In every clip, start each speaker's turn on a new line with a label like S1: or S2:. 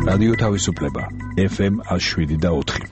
S1: რადიო თავისუფლება FM 107.4.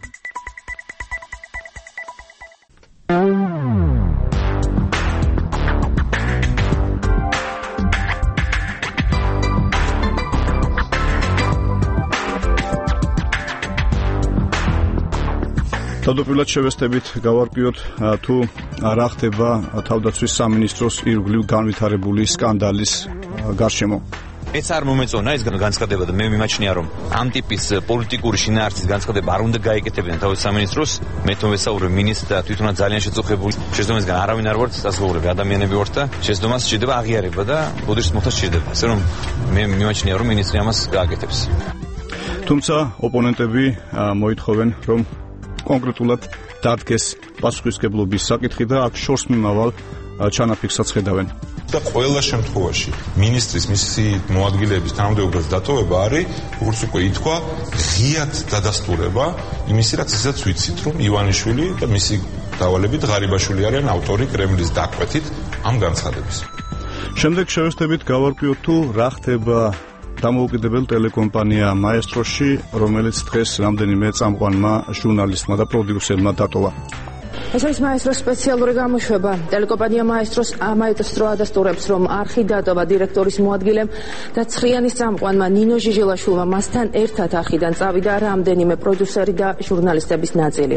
S2: თავდაპირველად შევესწრებით გავარკვიოთ თუ რა ხდება თავდაცვის სამინისტროს ირგვლივ განვითარებული სკანდალის გარშემო.
S3: ეს არ მომეწონა ეს განცხადება და მე მიმაჩნია რომ ამ ტიპის პოლიტიკური შინაარსის განცხადება არ უნდა გაეკეთებინა თავდაცვის სამინისტროს. მე თვითონ ვესაუბრე მინისტრს და თვითონაც ძალიან შეწუხებული. შესაბამისგან არავინ არ ვართ საზღვაურები ადამიანები ვართ და შესაბამისად სჭირდება აღიარება და ბოდიშის მოხდა სჭირდება. ასე რომ მე მიმაჩნია რომ მინისტრი ამას გააკეთებს.
S2: თუმცა ოპონენტები მოითხოვენ რომ კონკრეტულად დადგეს პასუხისმგებლობის საკითხი და აქ შორს მიმავალ ჩანაფიქრსაც ხედავენ.
S4: და ყველა შემთხვევაში მინისტრის მისი მოადგილეების თანამდებობაზე დატოვება არის, როგორც უკვე ითქვა, ღიად დადასტურება იმისი, რაც ისაც ვიცით, რომ ივანიშვილი და მისი დავალებით ღარიბაშვილი არიან ავტორი კრემლის დაკვეთით ამ განცხადების.
S2: შემდეგ შევესწრებით გავარკვიოთ თუ რა ხდება დამოუკიდებელ ტელეკომპანია მაესტროში, რომელიც დღეს რამდენიმე წამყვანმა ჟურნალისტმა და პროდიუსერმა დატოვა.
S5: ეს არის მაესტროს სპეციალური გამოშვება. ტელეკომპანია მაესტრო ადასტურებს, რომ არხი დატოვა დირექტორის მოადგილემ და ცხრიანის წამყვანმა ნინო ჟიჟილაშვილმა მასთან ერთად არხიდან წავიდა რამდენიმე პროდიუსერი და ჟურნალისტების ნაწილი.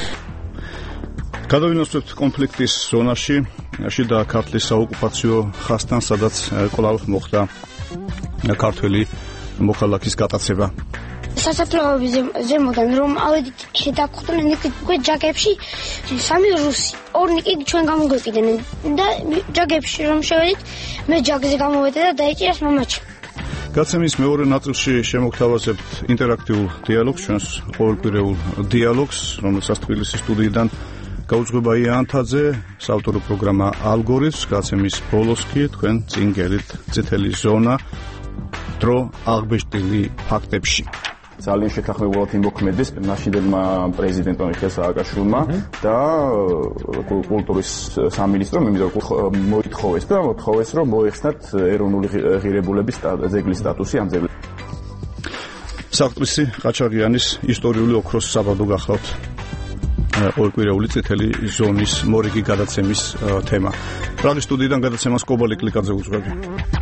S2: გადავინაცვლებთ კონფლიქტის ზონაში, შიდა ქართლის საოკუპაციო ხაზთან, სადაც კვლავ მოხდა ქართველი მოქალაქის გატაცება.
S6: სასაფლაოების ზემოდან რომ ავედით შედაგხვდნენ უკვე ჯაგებში სამი რუსი, ორნი კი ჩვენ გამოგვეკიდნენ და ჯაგებში რომ შევედით, მე ჯაგზე გამოვედი და დაიჭირეს მამაჩი.
S2: გაცემის მეორე ნაწილში შემოგთავაზებთ ინტერაქტიულ დიალოგს, ჩვენს ყოველკვირეულ დიალოგს, რომელსაც თბილისის სტუდიიდან გაუძღვება იანთაძე, საავტორო პროგრამა ალგორითმს. გაცემის ბოლოს კი თქვენ წინ გერით წითელი ზონა, დრო აღბეჭდილი ფაქტებში.
S7: ძალიან შეთანხმებულად იმოქმედეს ნაშიდელმა პრეზიდენტმა მიხეილ სააკაშვილმა და კულტურის სამინისტრომ მოითხოვეს და მოთხოვეს რომ მოეხსნათ ეროვნული ღირებულების ძეგლის სტატუსი ამ ძეგლზე. საყდრისი ყაჩაღიანის ისტორიული ოქროს საბადო გახლავთ ყოველკვირეული წითელი ზონის მორიგი გადაცემის თემა. პრაღის სტუდიიდან გადაცემას კობალი კლიკაძე უძღვები.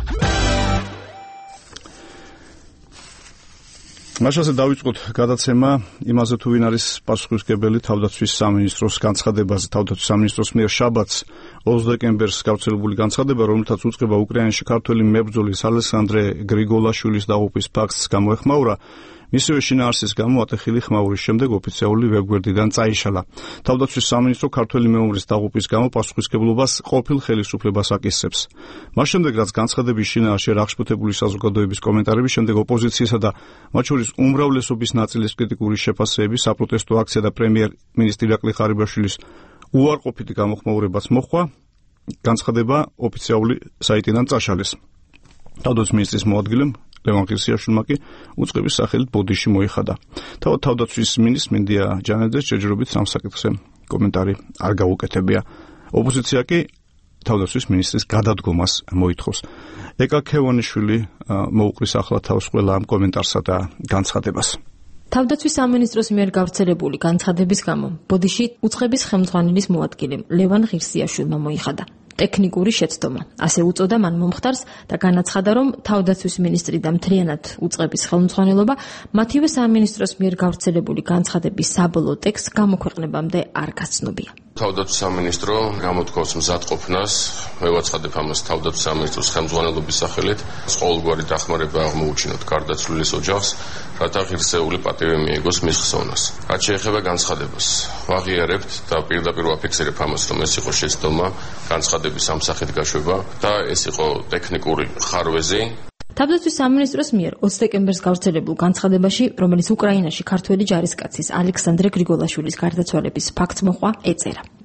S7: მაშასე დავიწყოთ გადაცემა იმაზე თუ ვინ არის პასუხისმგებელი თავდაცვის სამინისტროს განცხადებაზე. თავდაცვის სამინისტროს მიერ შაბათს 20 დეკემბერს გავრცელებული განცხადება, რომელთაც უწყება უკრაინაში ქართველი მებრძოლის ალესანდრე გრიგოლაშვილის დაღუპვის ფაქტს გამოეხმაურა, მისივე შინაარსის გამო ატეხილი ხმაურის შემდეგ ოფიციალური ვებგვერდიდან წაიშალა. თავდაცვის სამინისტრო ქართველი მეომრის დაღუპვის გამო პასუხისმგებლობას ყოფილ ხელისუფლებას აკისრებს. მას შემდეგ, რაც განცხადების შინაარსში აღშფოთებული საზოგადოების კომენტარების შემდეგ ოპოზიციისა და მათ შორის უმრავლესობის ნაწილის კრიტიკული შეფასებები, საპროტესტო აქცია და პრემიერ-მინისტრი ირაკლი ღარიბაშვილის უარყოფითი გამოხმაურებაც მოჰყვა, განცხადება ოფიციალური საიტიდან წაშალეს. თავდაცვის მინისტრის მოადგილემ ლევან ღირსიაშვილმა კი უწყების სახელით ბოდიში მოიხადა. თავდაცვის მინისტრ მინდია ჯანეძეს შეჯერობით სამ საკითხზე კომენტარი არ გაუკეთებია. ოპოზიცია კი თავდაცვის მინისტრის გადადგომას მოითხოვს. ეკა ქევანიშვილი მოუყრის ახლა თავს ყველა ამ კომენტარსა და განცხადებას.
S8: თავდაცვის სამინისტროს მიერ გავრცელებული განცხადების გამო ბოდიში უწყების ხელმძღვანელის მოადგილემ ლევან ღირსიაშვილმა მოიხადა. ტექნიკური შეცდომა. ასე უწოდა მან მომხდარს და განაცხადა, რომ თავდაცვის მინისტრი და მთლიანად უწყების ხელმძღვანელობა მათივე სამინისტროს მიერ გავრცელებული განცხადების საბოლოო ტექსტს გამოქვეყნებამდე არ გაცნობია.
S9: თავდაცვის სამინისტრო გამოთქვამს მზადყოფნას, მევაცხადებ ამას თავდაცვის სამინისტროს ხელმძღვანელობის სახელით, ყოველგვარი დახმარება აღმოუჩინოთ გარდაცვლილის ოჯახს, რათა ღირსეული პატივი მიიღოს მის ხსოვნას. რაც შეეხება განცხადებას, ვაღიარებთ და პირდაპირ ვაფიქსირებ ამას, რომ ეს იყო შეცდომა, განცხადების ამ სახით გაშვება და ეს იყო ტექნიკური ხარვეზი.
S8: თავდაცვის სამინისტროს მიერ 20 დეკემბერს გავრცელებულ განცხადებაში, რომელიც უკრაინაში ქართველი ჯარისკაცის ალექსანდრე გრიგოლაშვილის გარდაცვალების ფაქტს მოჰყვა, ეწერა.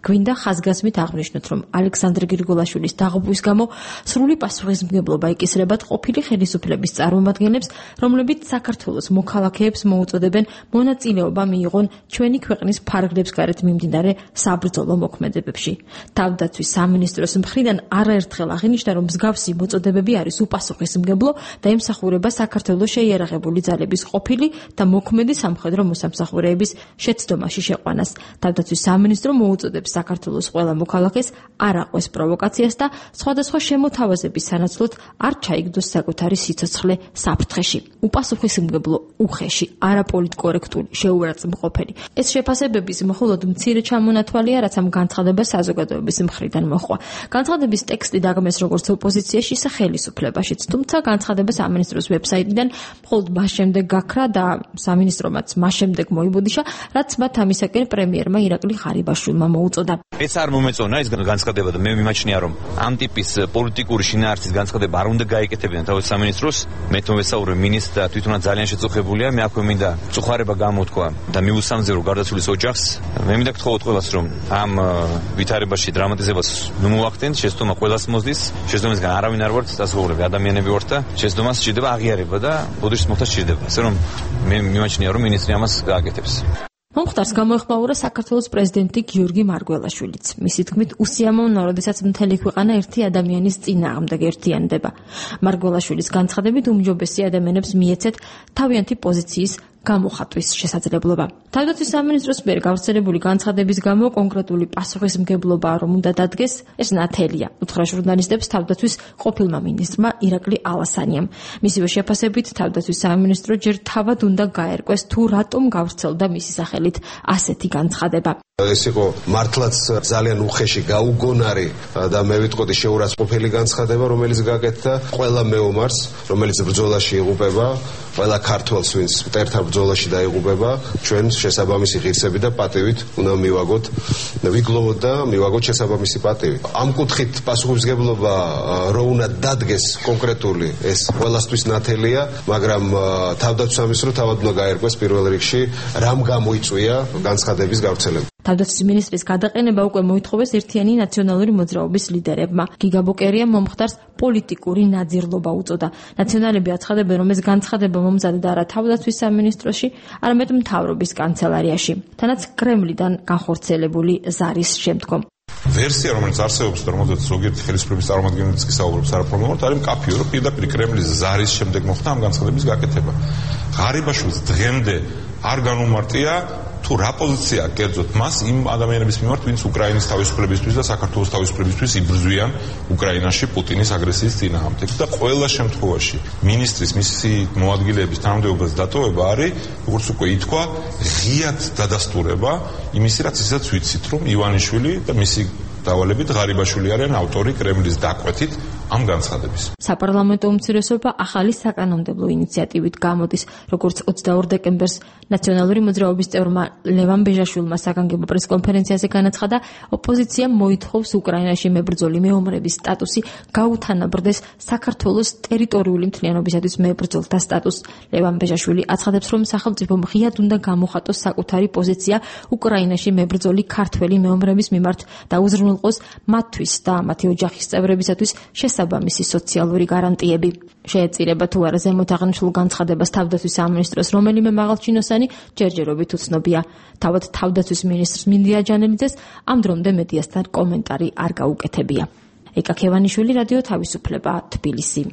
S8: გვინდა ხაზგასმით აღვნიშნოთ, რომ ალექსანდრე გრიგოლაშვილის დაღუპვის გამო სრული პასუხისმგებლობა იკისრებათ ყოფილი ხელისუფლების წარმომადგენლებს, რომლებიც საქართველოს მოქალაქეებს მოუწოდებენ მონაწილეობა მიიღონ ჩვენი ქვეყნის ფარგლებს გარეთ მიმდინარე საბრძოლო მოქმედებებში. თავდაცვის სამინისტროს მხრიდან არაერთხელ აღინიშნა, რომ მსგავსი მოწოდებები არის უპასუხისმგებლო და ემსახურება საქართველოს შეიარაღებული ძალების ყოფილი და მოქმედი სამხედრო მოსამსახურეების შეცდომაში შეყვანას. თავდაცვის სამინისტრო მოუწოდებს საქართველოს ყველა მოქალაქეს არ აყვეს პროვოკაციას და სხვადასხვა შემოთავაზების სანაცვლოდ არ ჩაიგდოს საკუთარი სიცოცხლე საფრთხეში. უპასუხისმგებლო, უხეში, არაპოლიტკორექტული, შეურაცხმყოფელი. ეს შეფასებების მხოლოდ მცირე ჩამონათვალია, რაც ამ განცხადებას საზოგადოების მხრიდან მოჰყვა. განცხადების ტექსტი დაგმეს როგორც ოპოზიციაში, ისე ხელისუფლებაშიც, თუმცა განცხადება სამინისტროს ვებსაიტიდან მხოლოდ მას შემდეგ გაქრა და სამინისტრომაც მას შემდეგ მოიბოდიშა, რაც მათ ამისაკენ პრემიერმა ირაკლი ღარიბაშვილმა მოუწოდა.
S3: ეს არ მომეწონა ეს განცხადება და მე მიმაჩნია, რომ ამ ტიპის პოლიტიკური შინაარსის განცხადება არ უნდა გაეკეთებინა თავის სამინისტროს. მე თვითონ ვესაუბრე მინისტრს და თვითონაც ძალიან შეწუხებულია. მე აქვე მინდა წუხარება გამოთქვა და მიუსამზერო გარდაცვლილის ოჯახს. მე მინდა გთხოვოთ ყველას, რომ ამ ვითარებაში დრამატიზებას ნუმოვახდენთ, შეცდომა ყველას მოსდის. შეცდომისგან არავინ არ ვართ, დასავლური ადამიანები ვართ და შეცდომას სჭირდება აღიარება და ბოდიშის მოხდა სჭირდება. ასე რომ მე მიმაჩნია, რომ მინისტრი ამას გააკეთებს.
S8: მომხდარს გამოეხმაურა საქართველოს პრეზიდენტი გიორგი მარგველაშვილიც. მისი თქმით, უსიამოვნოა, როდესაც მთელი ქვეყანა ერთი ადამიანის წინააღმდეგ ერთიანდება. მარგველაშვილის განცხადებით, უმჯობესი ადამიანებს მიეცეთ თავიანთი პოზიციის გამოხატვის შესაძლებლობა. თავდაცვის სამინისტროს მიერ გავრცელებული განცხადების გამო კონკრეტული პასუხისმგებლობა რომ უნდა დადგეს, ეს ნათელია. უთხრა ჟურნალისტებს თავდაცვის ყოფილმა მინისტრმა ირაკლი ალასანიამ. მისივე შეფასებით, თავდაცვის სამინისტრო ჯერ თავად უნდა გაერკვეს, თუ რატომ გავრცელდა მისი სახელით ასეთი განცხადება.
S10: ეს იყო მართლაც ძალიან უხეში, გაუგონარი და მე ვიტყოდი შეურაცხმყოფელი განცხადება, რომელიც გაკეთდა ყველა მეომარს, რომელიც ბრძოლაში იღუპება, ყველა ქართველს, ვინც მტერთა ბრძოლაში დაიღუპება, ჩვენ შესაბამისი ღირსები და პატივით უნდა მივაგოთ, ვიგლოვოთ და მივაგოთ შესაბამისი პატივი. ამ კუთხით პასუხისმგებლობა რო უნდა დადგეს კონკრეტული, ეს ყველასთვის ნათელია, მაგრამ თავდაცვის სამინისტრო თავად უნდა გაერკვეს პირველ რიგში, რამ გამოიწვია განცხადების გავრცელება.
S8: თავდაცვის მინისტრის გადაყენება უკვე მოითხოვეს ერთიანი ნაციონალური მოძრაობის ლიდერებმა. გიგა ბოკერია მომხდარს პოლიტიკური ნაძირლობა უწოდა. ნაციონალები აცხადებენ, რომ ეს განცხადება მომზადდა არა თავდაცვის სამინისტროში, არამედ მთავრობის კანცელარიაში, თანაც კრემლიდან განხორციელებული ზარის შემდგომ.
S4: ვერსია, რომელიც არსებობს და რომელზეც ზოგიერთი ხელისუფლების წარმომადგენლებიც კი საუბრობს არაფორმალურად, არის მკაფიო, რომ პირდაპირ კრემლის ზარის შემდეგ მოხდა ამ განცხადების გაკეთება. ღარიბაშვილს დღემდე არ განუმარტია თუ რა პოზიცია კერძოდ მას იმ ადამიანების მიმართ, ვინც უკრაინის თავისუფლებისთვის და საქართველოს თავისუფლებისთვის იბრძვიან უკრაინაში პუტინის აგრესიის წინააღმდეგ. და ყველა შემთხვევაში მინისტრის მისი მოადგილეების თანამდებობაზე დატოვება არის, როგორც უკვე ითქვა, ღიად დადასტურება იმისი, რაც ისაც ვიცით, რომ ივანიშვილი და მისი დავალებით ღარიბაშვილი არიან ავტორი კრემლის დაკვეთით ამ განცხადების.
S8: საპარლამენტო უმცირესობა ახალი საკანონმდებლო ინიციატივით გამოდის, როგორც 22 დეკემბერს ნაციონალური მოძრაობის წევრმა ლევან ბეჟაშვილმა საგანგებო პრესკონფერენციაზე განაცხადა, ოპოზიციამ მოითხოვს უკრაინაში მებრძოლი მეომრების სტატუსი გაუთანაბრდეს საქართველოს ტერიტორიული მთლიანობისათვის მებრძოლთა სტატუსს. ლევან ბეჟაშვილი აცხადებს, რომ სახელმწიფომ ღიად უნდა გამოხატოს საკუთარი პოზიცია უკრაინაში მებრძოლი ქართველი მეომრების მიმართ და უზრუნველყოს მათთვის და მათი ოჯახის წევრებისათვის შესაბამისი სოციალური გარანტიები. შეეწირება თუ არა ზემოთ აღნიშნულ განცხადებას თავდაცვის სამინისტროს რომელიმე მაღალჩინოსანი ჯერჯერობით უცნობია. თავად თავდაცვის მინისტრს მინდია ჯანელიძეს ამ დრომდე მედიასთან კომენტარი არ გაუკეთებია. ეკა ქევანიშვილი, რადიო თავისუფლება, თბილისი.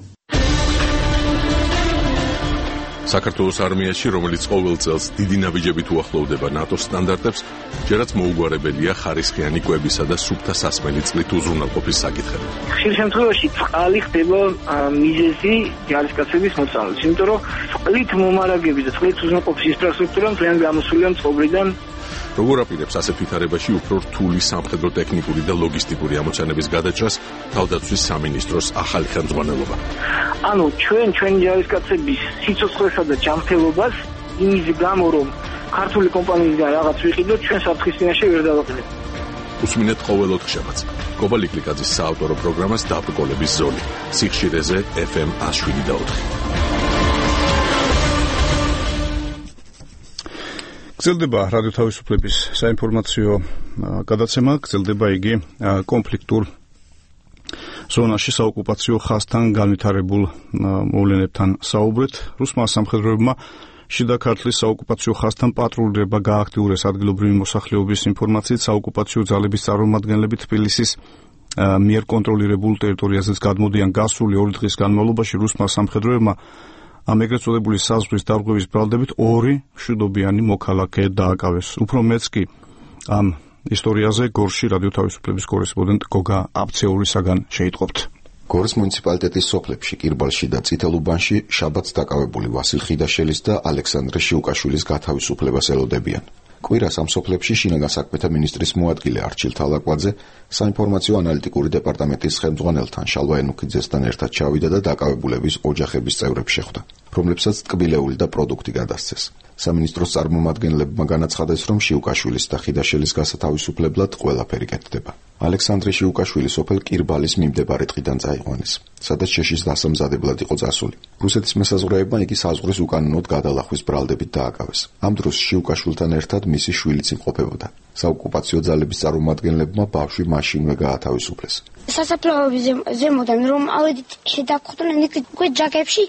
S11: საქართველოს არმიაში, რომელიც ყოველ წელს დიდი ნაბიჯებით უახლოვდება ნატოს სტანდარტებს, ჯერაც მოუგვარებელია ხარისხიანი კვებისა და სუფთა სასმელი წყლით უზრუნველყოფის საკითხები.
S12: ხშირ შემთხვევაში წყალი ხდება მიზეზი ჯარისკაცების მოწამვლის, იმიტომ რომ წყლით მომარაგების და წყლით უზრუნველყოფის ინფრასტრუქტურა მთლიან გამოსულია წყობრიდან.
S11: როგორ აპირებს ასეთ ვითარებაში უფრო რთული სამხედრო ტექნიკური და ლოგისტიკური ამოცანების გადაჭრას თავდაცვის სამინისტროს ახალი ხელმძღვანელობა?
S12: ანუ ჩვენი ჯარისკაცების სიცოცხლესა და ჯანმრთელობას იმის გამო, რომ ქართული კომპანიისგან რაღაც ვიყიდოთ, ჩვენ საფრთხის წინაშე ვერ დავაყენებთ.
S11: უსმინეთ ყოველ ოთხშაბათს გობა ლიკლიკაძის საავტორო პროგრამას დაბრკოლების ზოლი სიხშირეზე FM 107.4.
S2: გრძელდება რადიო თავისუფლების საინფორმაციო გადაცემა, გრძელდება იგი კონფლიქტურ ზონაში საოკუპაციო ხაზთან განვითარებულ მოვლენებთან საუბრით. რუსმა სამხედროებმა შიდა ქართლის საოკუპაციო ხაზთან პატრულირება გააქტიურეს. ადგილობრივი მოსახლეობის ინფორმაციით საოკუპაციო ძალების წარმომადგენლები თბილისის მიერ კონტროლირებულ ტერიტორიაზეც გადმოდიან. გასული 2 დღის განმავლობაში რუსმა სამხედროებმა ამ ეგრეთ წოდებული საზღვრის დარღვევის ბრალდებით 2 მშვიდობიანი მოქალაქე დააკავეს. უფრო მეც კი ამ ისტორიაზე გორში რადიო თავისუფლების კორესპონდენტ გოგა აბცეურისაგან შეიტყობთ.
S13: გორის მუნიციპალიტეტის სოფლებში კირბალში და წითელუბანში შაბათს დაკავებული ვასილ ხიდაშელის და ალექსანდრე შიუკაშვილის გათავისუფლებას ელოდებიან. კვირას ამ სოფლებში შინაგან საქმეთა მინისტრის მოადგილე არჩილ თალაკვაძე საინფორმაციო ანალიტიკური დეპარტამენტის ხელმძღვანელთან შალვა ენუქიძესთან ერთად ჩავიდა და დაკავებულების ოჯახების წევრებს შეხვდა, რომლებსაც ტკბილეული და პროდუქტი გადასცეს. სამინისტროს წარმომადგენლებმა განაცხადეს, რომ შიუკაშვილის და ხიდაშელის გასათავისუფლებლად ყველაფერი კეთდება. ალექსანდრე შიუკაშვილი სოფელ კირბალის მიმდებარე ტყიდან წაიყვანეს, სადაც შეშის დასამზადებლად იყო წასული. რუსეთის მესაზღვრეებმა იგი საზღვრის უკანონოდ გადალახვის ბრალდებით დააკავეს. ამ დროს შიუკაშვილთან ერთად მისი შვილიც იმყოფებოდა. საოკუპაციო ძალების წარმომადგენლებმა ბავშვი მაშინვე გაათავისუფლეს.
S6: სასაფლაოების ზემოდან რომ ავედით შედაგხვდნენ უკვე ჯაგებში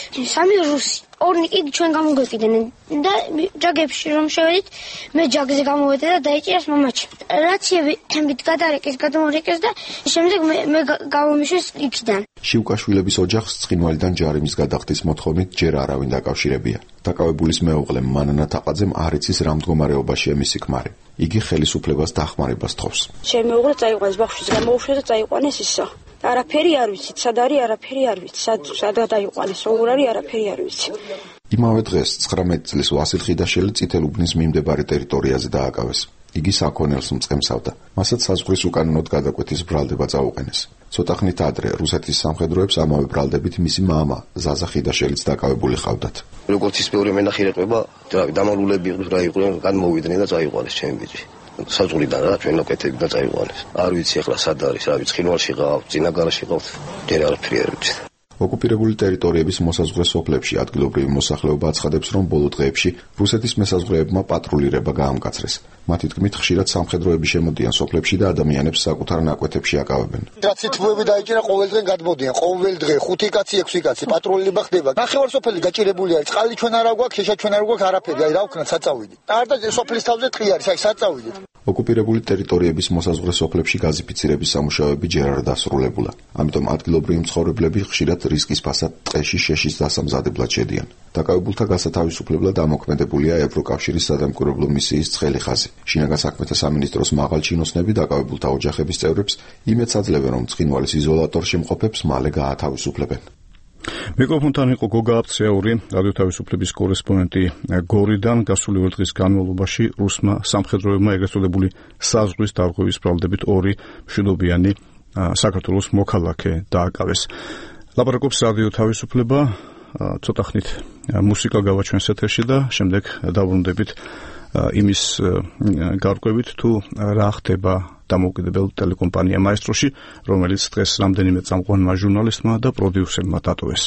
S6: 3 რუსი. ორნი კი ჩვენ გამოგვეკიდნენ და ჯაგებში რომ შევედით, მე ჯაგზე გამოვედი და დაიჭირეს მამაჩი. რაციები თემით გადამორეკეს და შემდეგ მე გავომიშვეს იქიდან.
S13: შიუკაშვილების ოჯახს ცხინვალიდან ჯარიმის გადახდის მოთხოვნით ჯერ არავინ დაკავშირებია. დაკავებულის მეუღლე მანანა თაყაძემ არ იცის რა მდგომარეობაშია მისი ქმარი. იგი ხელისუფლებას დახმარებას თხოვს.
S14: ჩემი მეუღლე წაიყვანეს ბავშვის გამოუშვეს და წაიყვანეს ისო. არაფერი არ ვიცით, სად არის არაფერი არ ვიცით, სადღაც დაიყვანეს, როგორ არის არაფერი არ ვიცით.
S13: იმავე დღეს 19 წლის ვასილ ხიდაშელი წითელუბნის მიმდებარე ტერიტორიაზე დააკავეს. იგი საქონელს მწყემსავდა. მასაც საზღვრის უკანონოდ გადაკვეთის ბრალდება წაუყენეს. ცოტა ხნით ადრე რუსეთის სამხედროებს ამავე ბრალდებით მისი მამა ზაზა ხიდაშელიც დაკავებული ხავდათ.
S15: როგორც ის მეორე მენახილება, დამალულები რა იყვნენ, განმოვიდნენ და წაიყვანეს ჩემი ბიჭი. საზღვრიდან რა ჩვენ ლოკეთებიდან წაიყვანეს. არ ვიცი ახლა სად არის, რა ვიცი, ხინვალში ყავ, წინაგარაში ყავ, ჯერ არაფერი არ ვიცი.
S13: ოკუპირებული ტერიტორიების მოსაზღვრე სოფლებში ადგილობრივი მოსახლეობა აცხადებს, რომ ბოლო დღეებში რუსეთის მესაზღვრეებმა პატრულირება გაამკაცრეს. მათი თქმით, ხშირად სამხედროები შემოდიან სოფლებში და ადამიანებს საკუთარ ნაკვეთებში აკავებენ.
S16: რაც თითოები დაიჭირა ყოველდღე გადმოდიან, ყოველ დღე 5 კაცი, 6 კაცი პატრულირება ხდება. ნახევარ სოფელი გაჭირებული არის, წყალი ჩვენ არ აგვაქვს, შეშა ჩვენ არ გვაქვს არაფერი, აი რა ვქნათ საწავიდი. არ და სოფლის თავზე ტყი არის, აი საწავიდი.
S13: ოკუპირებული ტერიტორიების მოსაზღვრე სოფლებში გაზიფიცირების სამუშაოები ჯერ არ დასრულებულა. ამიტომ ადგილობრივი მცხოვრებლები ხშირად რისკის ფასად ტყეში შეშის დასამზადებლად შედიან. დაკავებულთა გასათავისუფლებლად ამოქმედებულია ევროკავშირის სადამკვირვებლო მისიის ცხელი ხაზი. შინაგან საქმეთა სამინისტროს მაღალჩინოსნები დაკავებულთა ოჯახების წევრებს იმედს აძლევენ, რომ ცხინვალის იზოლატორში მყოფებს მალე გაათავისუფლებენ.
S2: მიკროფონთან იყო გოგა აბცეური, რადიო თავისუფლების კორესპონდენტი გორიდან. გასული 2 დღის განმავლობაში რუსმა სამხედროებმა ეგრეთ წოდებული საზღვრის დარღვევის ბრალდებით 2 მშვიდობიანი საქართველოს მოქალაქე დააკავეს. ლაპარაკობს რადიო თავისუფლება. ცოტა ხნით მუსიკა გავაჩვენს ეთერში და შემდეგ დავბრუნდებით იმის გარკვევით თუ რა ხდება დამოუკიდებელ ტელეკომპანია მაესტროში, რომელიც დღეს რამდენიმე წამყვანმა ჟურნალისტმა და პროდიუსერმა დატოვეს.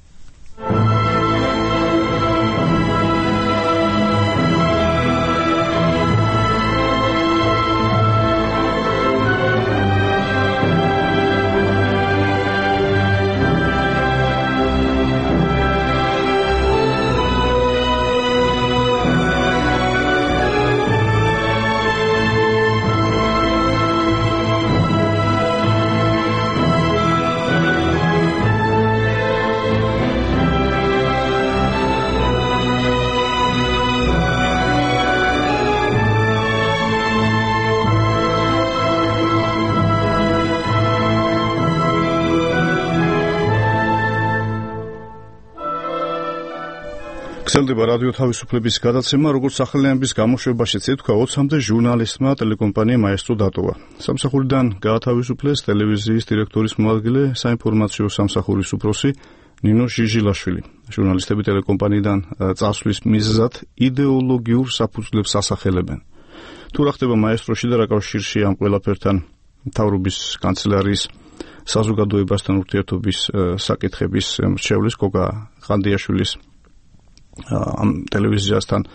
S2: გრძელდება რადიო თავისუფლების გადაცემა, როგორც სახელიანების გამოშვებაშიც ეთქვა, 20-მდე ჟურნალისტმა ტელეკომპანია მაესტრო დატოვა. სამსახურიდან გაათავისუფლეს ტელევიზიის დირექტორის მოადგილე, საინფორმაციო სამსახურის უფროსი ნინო ჟიჟილაშვილი. ჟურნალისტები ტელეკომპანიიდან წასვლის მიზეზად იდეოლოგიურ საფუძვლებს ასახელებენ. თუ რა ხდება მაესტროში და რა კავშირში ამ ყველაფერთან მთავრობის კანცელარიის საზოგადოებასთან ურთიერთობის საკითხების მრჩევლის გოგა ყანდიაშვილის ამ ტელევიზიასთან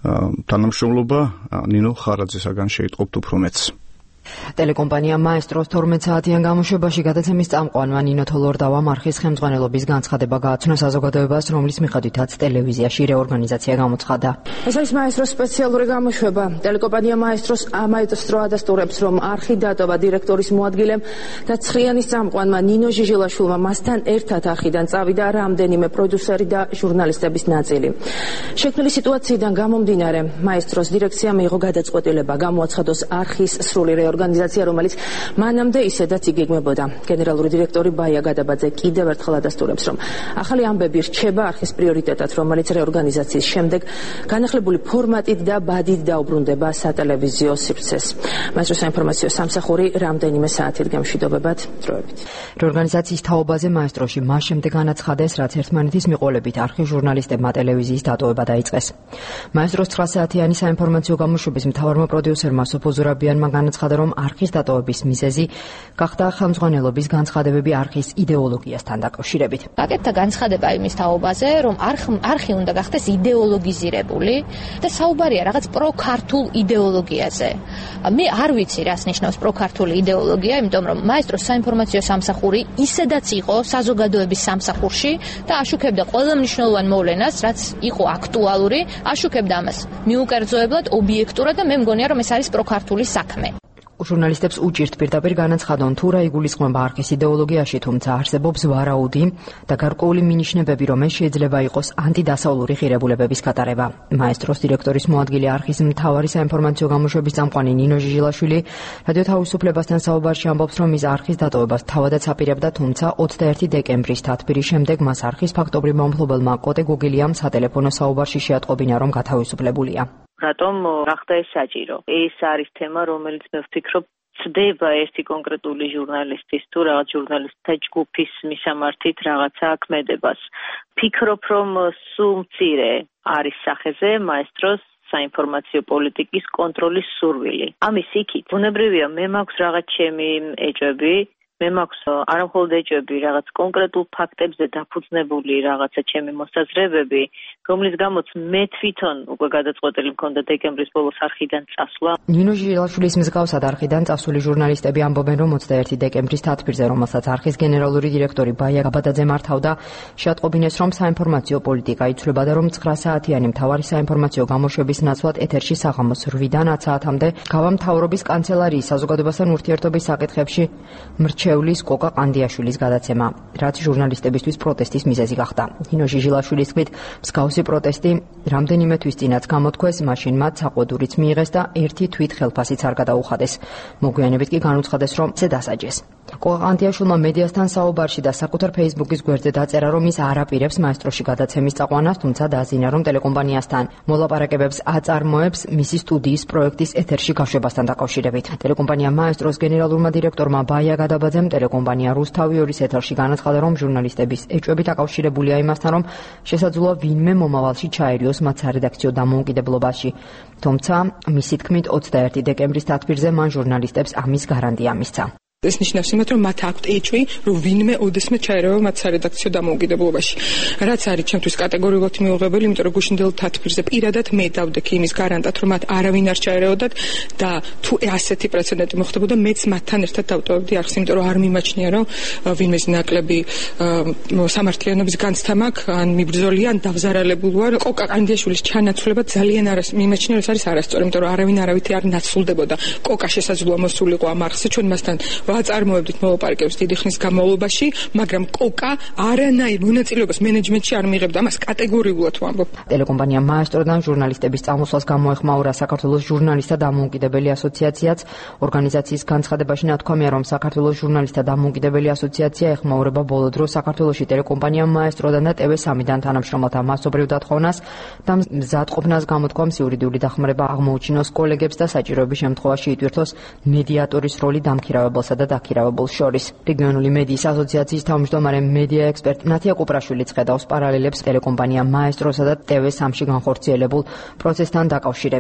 S2: თანამშრომლობა ნინო ხარაძესაგან შეიტყობთ უფრო მეც.
S17: ტელეკომპანია მაესტროს 12 საათიან გამოშვებაში გადაცემის წამყვანმა ნინო თოლორდავამ არხის ხელმძღვანელობის განცხადება გააცნო საზოგადოებას, რომლის მიხედვითაც ტელევიზიაში რეორგანიზაცია გამოცხადა.
S5: ეს არის მაესტროს სპეციალური გამოშვება. ტელეკომპანია მაესტრო ადასტურებს, რომ არხი დატოვა დირექტორის მოადგილემ და ცხრიანის წამყვანმა ნინო ჟიჟილაშვილმა მასთან ერთად არხიდან წავიდა რამდენიმე პროდიუსერი და ჟურნალისტების ნაწილი. შექმნილი სიტუაციიდან გამომდინარე, მაესტროს დირექციამ მიიღო გადაწყვეტილება გამოაცხადოს არხის სრული ორგანიზაცია, რომელიც მანამდე ისედაც იგეგმებოდა. გენერალური დირექტორი ბაია გადაბაძე კიდევ ერთხელ ადასტურებს, რომ ახალი ამბები რჩება არხის პრიორიტეტად, რომელიც რეორგანიზაციის შემდეგ განახლებული ფორმატით და ბადით დაუბრუნდება სატელევიზიო სივრცეს. მაესტროს საინფორმაციო სამსახური რამდენიმე საათით გამშვიდობებად დროებით.
S17: რეორგანიზაციის თაობაზე მაესტროში მას შემდეგ განაცხადეს, რაც ერთმანეთის მიყოლებით არხის ჟურნალისტებმა ტელევიზიის დატოვება დაიწყეს. მაესტროს 9 საათიანი საინფორმაციო გამოშვების მთავარმა პროდიუსერმა სოფო ზურაბიანმა განაცხადა, რომ არხის დატოვების მიზეზი გახდა ხელმძღვანელობის განცხადებები არხის იდეოლოგიასთან დაკავშირებით.
S18: გაკეთდა განცხადება იმის თაობაზე, რომ არხი უნდა გახდეს იდეოლოგიზირებული და საუბარია რაღაც პროქართულ იდეოლოგიაზე. მე არ ვიცი, რას ნიშნავს პროქართული იდეოლოგია, იმიტომ რომ მაესტროს საინფორმაციო სამსახური ისედაც იყო საზოგადოების სამსახურში და აშუქებდა ყველა მნიშვნელოვან მოვლენას, რაც იყო აქტუალური, აშუქებდა ამას მიუკერძოებლად, ობიექტურად და მე მგონია, რომ ეს არის პროქართული საქმე.
S17: ჟურნალისტებს უჭირთ პირდაპირ განაცხადონ, თუ რა იგულისხმება არხის იდეოლოგიაში, თუმცა არსებობს ვარაუდი და გარკვეული მინიშნებები, რომ ეს შეიძლება იყოს ანტიდასავლური ღირებულებების გატარება. მაესტროს დირექტორის მოადგილე არხის მთავარი საინფორმაციო გამოშვების წამყვანი ნინო ჟიჟილაშვილი რადიო თავისუფლებასთან საუბარში ამბობს, რომ ის არხის დატოვებას თავადაც აპირებდა, თუმცა 21 დეკემბრის თათბირის შემდეგ მას არხის ფაქტობრივმა მომხმობელმა კოტე გუგილიამ სატელეფონო საუბარში შეატყობინა, რომ გათავისუფლებულია.
S19: რატომ რა ხდა ეს საჭირო? ეს არის თემა, რომელიც მე ვფიქრობ, ცდება ერთი კონკრეტული ჟურნალისტის თუ რაღაც ჟურნალისტთა ჯგუფის მისამართით რაღაცა ქმედებას. ფიქრობ, რომ სულ მცირე არის სახეზე მაესტროს საინფორმაციო პოლიტიკის კონტროლის სურვილი. ამის იქით, ბუნებრივია, მე მაქვს რაღაც ჩემი ეჭვები, მე მაქვს არამხოლოდ ეჭვები, რაღაც კონკრეტულ ფაქტებზე დაფუძნებული რაღაცა ჩემი მოსაზრებები, რომლის გამოც მე თვითონ უკვე გადაწყვეტილი მქონდა დეკემბრის ბოლოს არხიდან წასვლა.
S17: ნინო ჟიჟილაშვილის მსგავსად არხიდან წასული ჟურნალისტები ამბობენ, რომ 21 დეკემბრის თათბირზე, რომელსაც არხის გენერალური დირექტორი ბაია გადაბაძე მართავდა, შეატყობინეს, რომ საინფორმაციო პოლიტიკა იცვლება და რომ 9 საათიანი მთავარი საინფორმაციო გამოშვების ნაცვლად ეთერში საღამოს 8-დან 10 საათამდე გავა მთავრობის კანცელარიის საზოგადოებასთან ურთიერთობის საკითხებში მრჩევლის კოკა ყანდიაშვილის გადაცემა, რაც ჟურნალისტებისთვის პროტესტის მიზეზი გახდა. ნინო ჟიჟილაშვილის თქმით, მსგავსი პროტესტი რამდენიმე თვის წინაც გამოთქვეს, მაშინ მათ საყვედურიც მიიღეს და ერთი თვით ხელფასიც არ გადაუხადეს. მოგვიანებით კი განუცხადეს, რომ ზე დასაჯეს. კოკა ყანდიაშვილმა მედიასთან საუბარში და საკუთარ Facebook-ის გვერდზე დაწერა, რომ ის არ აპირებს მაესტროში გადაცემის წაყვანას, თუმცა დააზიანა, რომ ტელეკომპანიასთან მოლაპარაკებებს აწარმოებს მისი სტუდიის პროექტის ეთერში გაშვებასთან დაკავშირებით. ტელეკომპანია მაესტროს გენერალურმა დირექტორმა ბაია გადაბაძემ ტელეკომპანია რუსთავი 2-ის ეთერში განაცხადა, რომ ჟურნალისტების ეჭვები დაკავშირებულია იმასთან, რომ შესაძლოა ვინმე მომავალში ჩაერიოს მათ სარედაქციო დამოუკიდებლობაში. თუმცა, მისი თქმით, 21 დეკემბრის თათბირზე მან ჟურნალისტებს ამის გარანტია მისცა.
S20: ეს ნიშნავს იმათ, რომ მათ აქვთ ეჭვი, რომ ვინმე ოდესმე ჩაერევა მათ სარედაქციო დამოუკიდებლობაში. რაც არის ჩემთვის კატეგორიულად მიუღებელი, იმიტომ რომ გუშინდელ თათბირზე პირადად მე დავდექი იმის გარანტად, რომ მათ არავინ არ ჩაერეოდათ და თუ ასეთი პრეცედენტი მოხდებოდა, მეც მათთან ერთად დავტოვებდი არხს, იმიტომ რომ არ მიმაჩნია, რომ ვინმეს ნაკლები სამართლიანობის განცდა მაქვს, ან მიბრძოლია, ან დავზარალებული ვარ. კოკა ყანდიაშვილის ჩანაცვლება ძალიან მიმაჩნია, რომ ეს არის არასწორი, იმიტომ რომ არავინ არავითი არ ნაცვლდებოდა. კოკა შესაძლოა მოსულიყო ამ არხზე, ჩვენ მასთან ვაწარმოებდით მოლაპარაკებებს დიდი ხნის განმავლობაში, მაგრამ კოკა არანაირ მონაწილეობას მენეჯმენტში არ მიიღებდა, ამას კატეგორიულად ვამბობ.
S17: ტელეკომპანია მაესტროდან ჟურნალისტების წამოსვლას გამოეხმაურა საქართველოს ჟურნალისტთა დამოუკიდებელი ასოციაციაც. ორგანიზაციის განცხადებაში ნათქვამია, რომ საქართველოს ჟურნალისტთა დამოუკიდებელი ასოციაცია ეხმაურება ბოლო დროს საქართველოში ტელეკომპანია მაესტროდან და TV3-დან თანამშრომელთა მასობრივ დათხოვნას და მზადყოფნას გამოთქვამს იურიდიული დახმარება აღმოუჩინოს კოლეგებს და საჭიროების შემთხვევაში იტვირთოს მედიატორის როლი დამქირავებელსა და დაქირავებულს შორის. რეგიონული მედიის ასოციაციის თავმჯდომარე მედია ექსპერტი ნათია კუპრაშვილიც ხედავს პარალელებს ტელეკომპანია მაესტროსა და TV3-ში განხორციელებულ პროცესთან დაკავშირებით.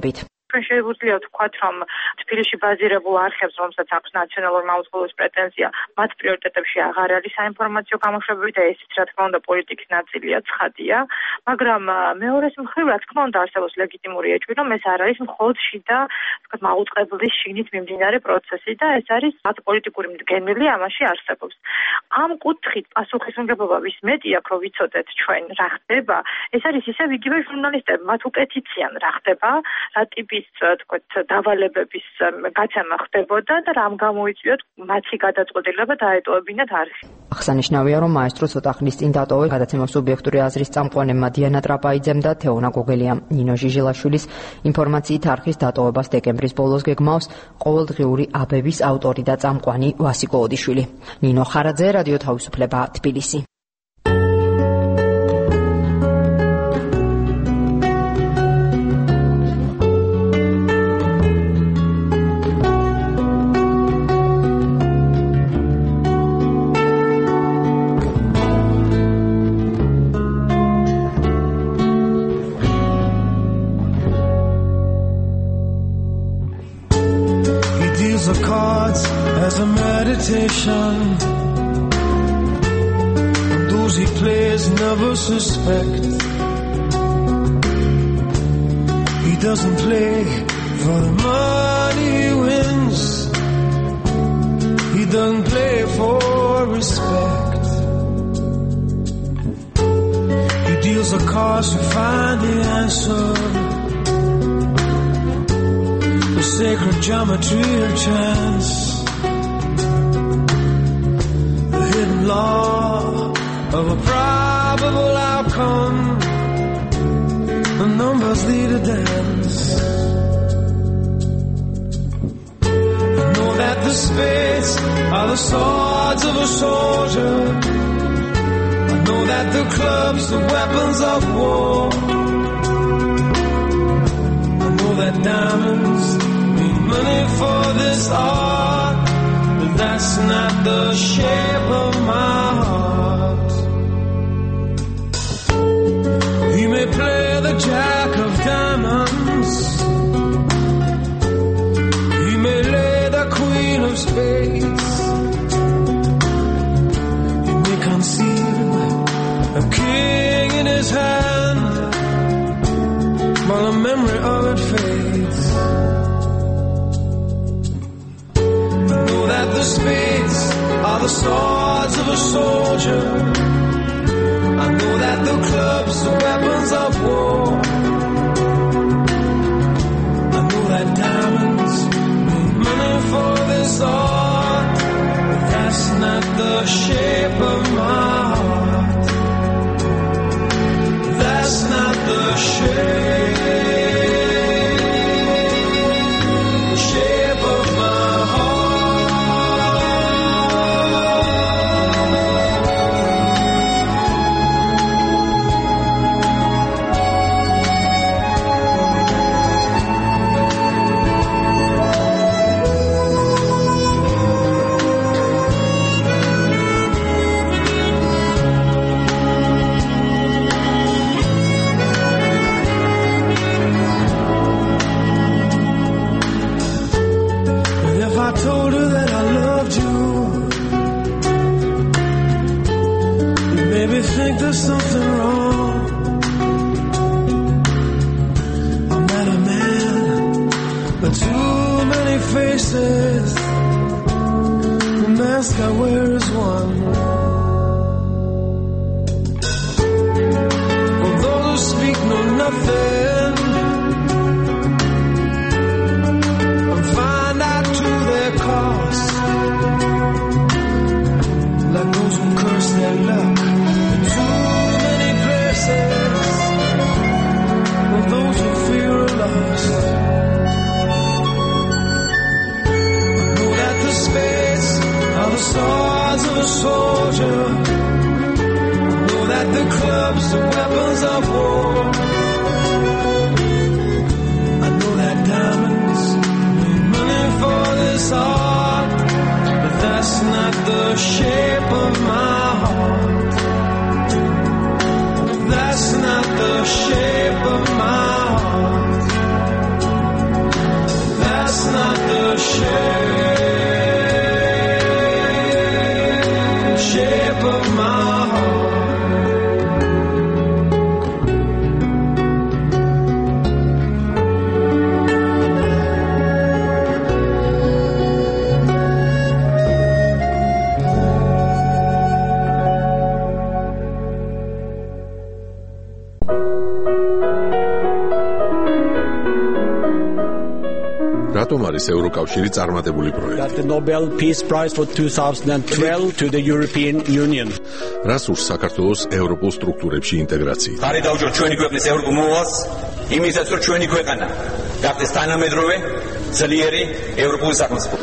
S21: შეგვიძლია ვთქვათ, რომ თბილისში ბაზირებულ არხებს, რომელსაც აქვს ნაციონალური მაუწყებლობის პრეტენზია, მათ პრიორიტეტებში აღარ არის საინფორმაციო გამოშვებები და ესეც რა თქმა უნდა პოლიტიკის ნაწილია, ცხადია, მაგრამ მეორეს მხრივ რა თქმა უნდა არსებობს ლეგიტიმური ეჭვი, რომ ეს არ არის მხოლოდ შიდა, ვთქვათ, მაუწყებლის შიგნით მიმდინარე პროცესი და ეს არის მათ პოლიტიკური მდგენელი ამაში არსებობს. ამ კუთხით პასუხისმგებლობა ვის მეტი აქვს, რომ ვიცოდეთ ჩვენ რა ხდება, ეს არის ისევ იგივე ჟურნალისტები, მათ უკეთ იციან რა ხდება, რა ტიპის თქვათ დავალებების გაცემა ხდებოდა და რამ გამოიწვიოთ მათი გადაწყვეტილება დაეტოვებინათ არხი.
S17: აღსანიშნავია, რომ მაესტრო ცოტა ხნის წინ დატოვეს გადაცემა სუბიექტური აზრის წამყვანებმა დიანა ტრაპაიძემ და თეონა გოგელიამ. ნინო ჟიჟილაშვილის ინფორმაციით არხის დატოვებას დეკემბრის ბოლოს გეგმავს ყოველდღიური აბების ავტორი და წამყვანი ვასიკო ოდიშვილი. ნინო ხარაძე, რადიო თავისუფლება, თბილისი.
S22: As a meditation, and those he plays never suspect. He doesn't play for the money he wins. He doesn't play for respect. He deals the cards to find the answer. The sacred geometry of chance. Law of a probable outcome. The numbers lead a dance. I know that the spades are the swords of a soldier. I know that the clubs the weapons of war. I know that diamonds mean money for this art. That's not the shape of my heart. He may play the jack of diamonds. He may lay the queen of spades. He may conceal a king in his hand while the memory of it fades. That the spades are the swords of a soldier. I know that the clubs are weapons of war. I know that diamonds need money for this art, but that's not the shape of my heart. That's not the shape of my heart. I told her that I loved you, you made me think there's something wrong. I'm not a man, but too many faces. The mask I wear is one. For those who speak know nothing, like those who curse their luck in too many places, or those who fear a loss. I know that the spades are the swords of a soldier. I know that the clubs are weapons of war. I know that diamonds need money for this art, but that's not the shape of my heart. That's not the shape of my heart.
S11: არის ევროკავშირი წარმატებული პროექტი.
S1: The Nobel Peace Prize for 2012 to the European Union.
S11: რას ურს საქართველოს ევროპულ სტრუქტურებში ინტეგრაცია?
S3: ხარი დაუჯეროთ ჩვენი ქვეყნის ევროპულ მოვალს, იმისაც რომ ჩვენი ქვეყანა გახდეს თანამედროვე, ძლიერი ევროპული სახელმწიფო.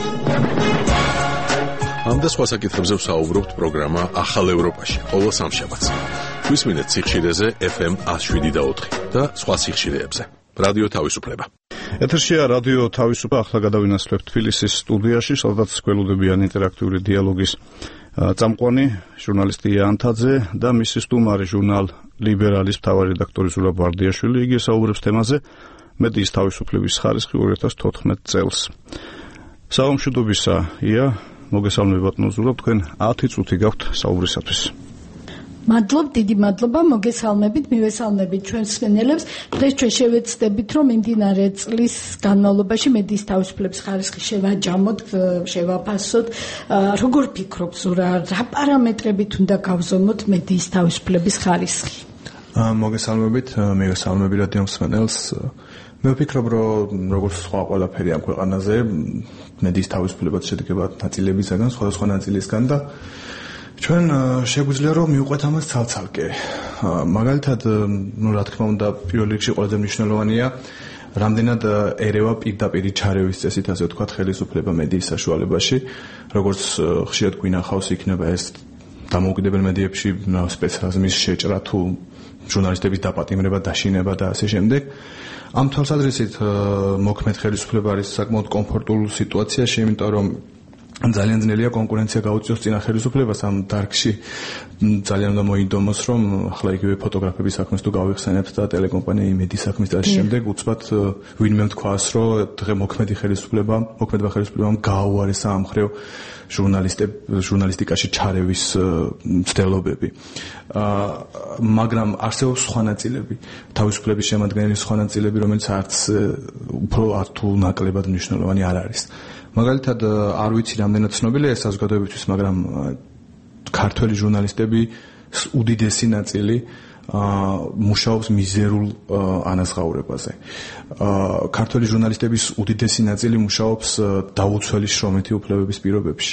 S11: ამ და სხვა საკითხებზე ვსაუბრობთ პროგრამა ახალ ევროპაში ყოველ სამშაბათს. გვისმინეთ სიხშირეზე FM 107.4 და სხვა სიხშირეებზე. რადიო თავისუფლება.
S2: ეთერშია რადიო თავისუფლება. ახლა გადავინაცვლებთ თბილისის სტუდიაში, სადაც გველოდებიან ინტერაქტიული დიალოგის წამყვანი ჟურნალისტი ანთაძე და მისი სტუმარი ჟურნალ ლიბერალის მთავარი რედაქტორი ზურაბ ვარდიაშვილი. იგი საუბრებს თემაზე მედიის თავისუფლების ხარისხი 2014 წელს. საომშვიდობისა, ია, მოგესალმებათ ნოზურაბ, თქვენ 10 წუთი გაქვთ საუბრისათვის.
S7: მადლობ, დიდი მადლობა, მოგესალმებით, მივესალმებით ჩვენს მსმენელებს. დღეს ჩვენ შევეცდებით, რომ მიმდინარე წლის განმავლობაში მედიის თავისუფლების ხარისხი შევაჯამოთ, შევაფასოთ. როგორ ფიქრობთ, ზურა, რა პარამეტრებით უნდა გავზომოთ მედიის თავისუფლების ხარისხი?
S23: მოგესალმებით, მივესალმები რადიო მსმენელს. მე ვფიქრობ, რომ როგორც სხვა ყველაფერი ამ ქვეყანაზე, მედიის თავისუფლება შედგება ნაწილებისგან, სხვადასხვა ნაწილისგან და ჩვენ შეგვიძლია რომ მივყვეთ ამას ცალ-ცალკე. მაგალითად, რა თქმა უნდა, პირველ რიგში ყველაზე მნიშვნელოვანია, რამდენად ერევა პირდაპირი ჩარევის წესით, ასე ვთქვათ, ხელისუფლება მედიის საშუალებაში, როგორც ხშირად გვინახავს, იქნება ეს დამოუკიდებელ მედიებში სპეციალიზმის შეჭრა თუ ჟურნალისტების დაპატიმრება, დაშინება და ასე შემდეგ. ამ თვალსაზრისით მოქმედ ხელისუფლება არის საკმაოდ კომფორტულ სიტუაციაში, იმიტომ რომ ძალიან ძნელია კონკურენცია გაუწიოს წინა ხელისუფლებას ამ დარგში. ძალიან უნდა მოინდომოს, რომ ახლა იგივე ფოტოგრაფების საქმეს თუ გავიხსენებთ და ტელეკომპანია იმედის საქმის და შემდეგ უცბად ვინმე თქვას, რომ დღე მოქმედი ხელისუფლებამ გააუარესა ამ მხრივ ჟურნალისტიკაში ჩარევის მცდელობები. მაგრამ არსებობს სხვა ნაწილები, თავისუფლების შემადგენელი სხვა ნაწილები, რომელიც არც უფრო თუ ნაკლებად მნიშვნელოვანი არ არის. მაგალითად, არ ვიცი რამდენად ცნობილია ეს საზოგადოებისთვის, მაგრამ ქართველი ჟურნალისტები უდიდესი ნაწილი მუშაობს მიზერულ ანაზღაურებაზე. ქართველი ჟურნალისტების უდიდესი ნაწილი მუშაობს დაუცველი შრომითი უფლებების პირობებში.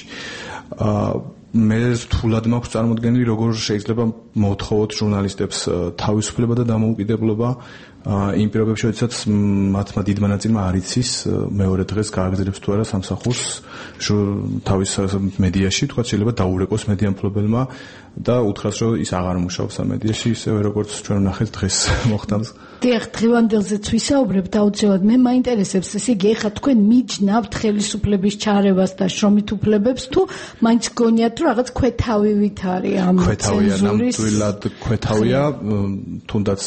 S23: მე რთულად მაქვს წარმოდგენილი, როგორ შეიძლება მოვთხოვოთ ჟურნალისტებს თავისუფლება და დამოუკიდებლობა იმ პირობებში, როდესაც მათმა დიდმა ნაწილმა არ იცის მეორე დღეს გააგზავნებს თუ არა სამსახურს თავის მედიაში, თქვა შეიძლება დაურეკოს მედიამფლობელმა და უთხრას, რომ ის აღარ მუშაობს ამ მედიაში, ისევე როგორც ჩვენ ვნახეთ დღეს მოხდას.
S7: დიახ, დღევანდელზეც ვისაუბრებთ აუცილებლად. მე მაინტერესებს, ესე იგი, ეხლა თქვენ მიჯნავთ ხელისუფლების ჩარევას და შრომით უფლებებს, თუ მაინც გონიათ, რომ რაღაც ქვეთავივით არის ამ ცენზურის?
S23: ნამდვილად ქვეთავია, თუნდაც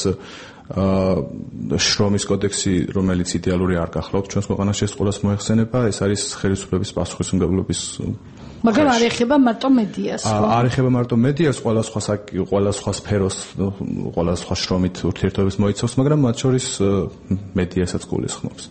S23: შრომის კოდექსი, რომელიც იდეალური არ გახლავთ ჩვენს ქვეყანაში, ეს ყველას მოეხსენება, ეს არის ხელისუფლების პასუხისმგებლობის.
S7: მაგრამ არ ეხება მარტო მედიას, ხო?
S23: არ ეხება მარტო მედიას, ყველა სხვა სფეროს, ყველა სხვა შრომით ურთიერთობებს მოიცავს, მაგრამ მათ შორის მედიასაც გულისხმობს.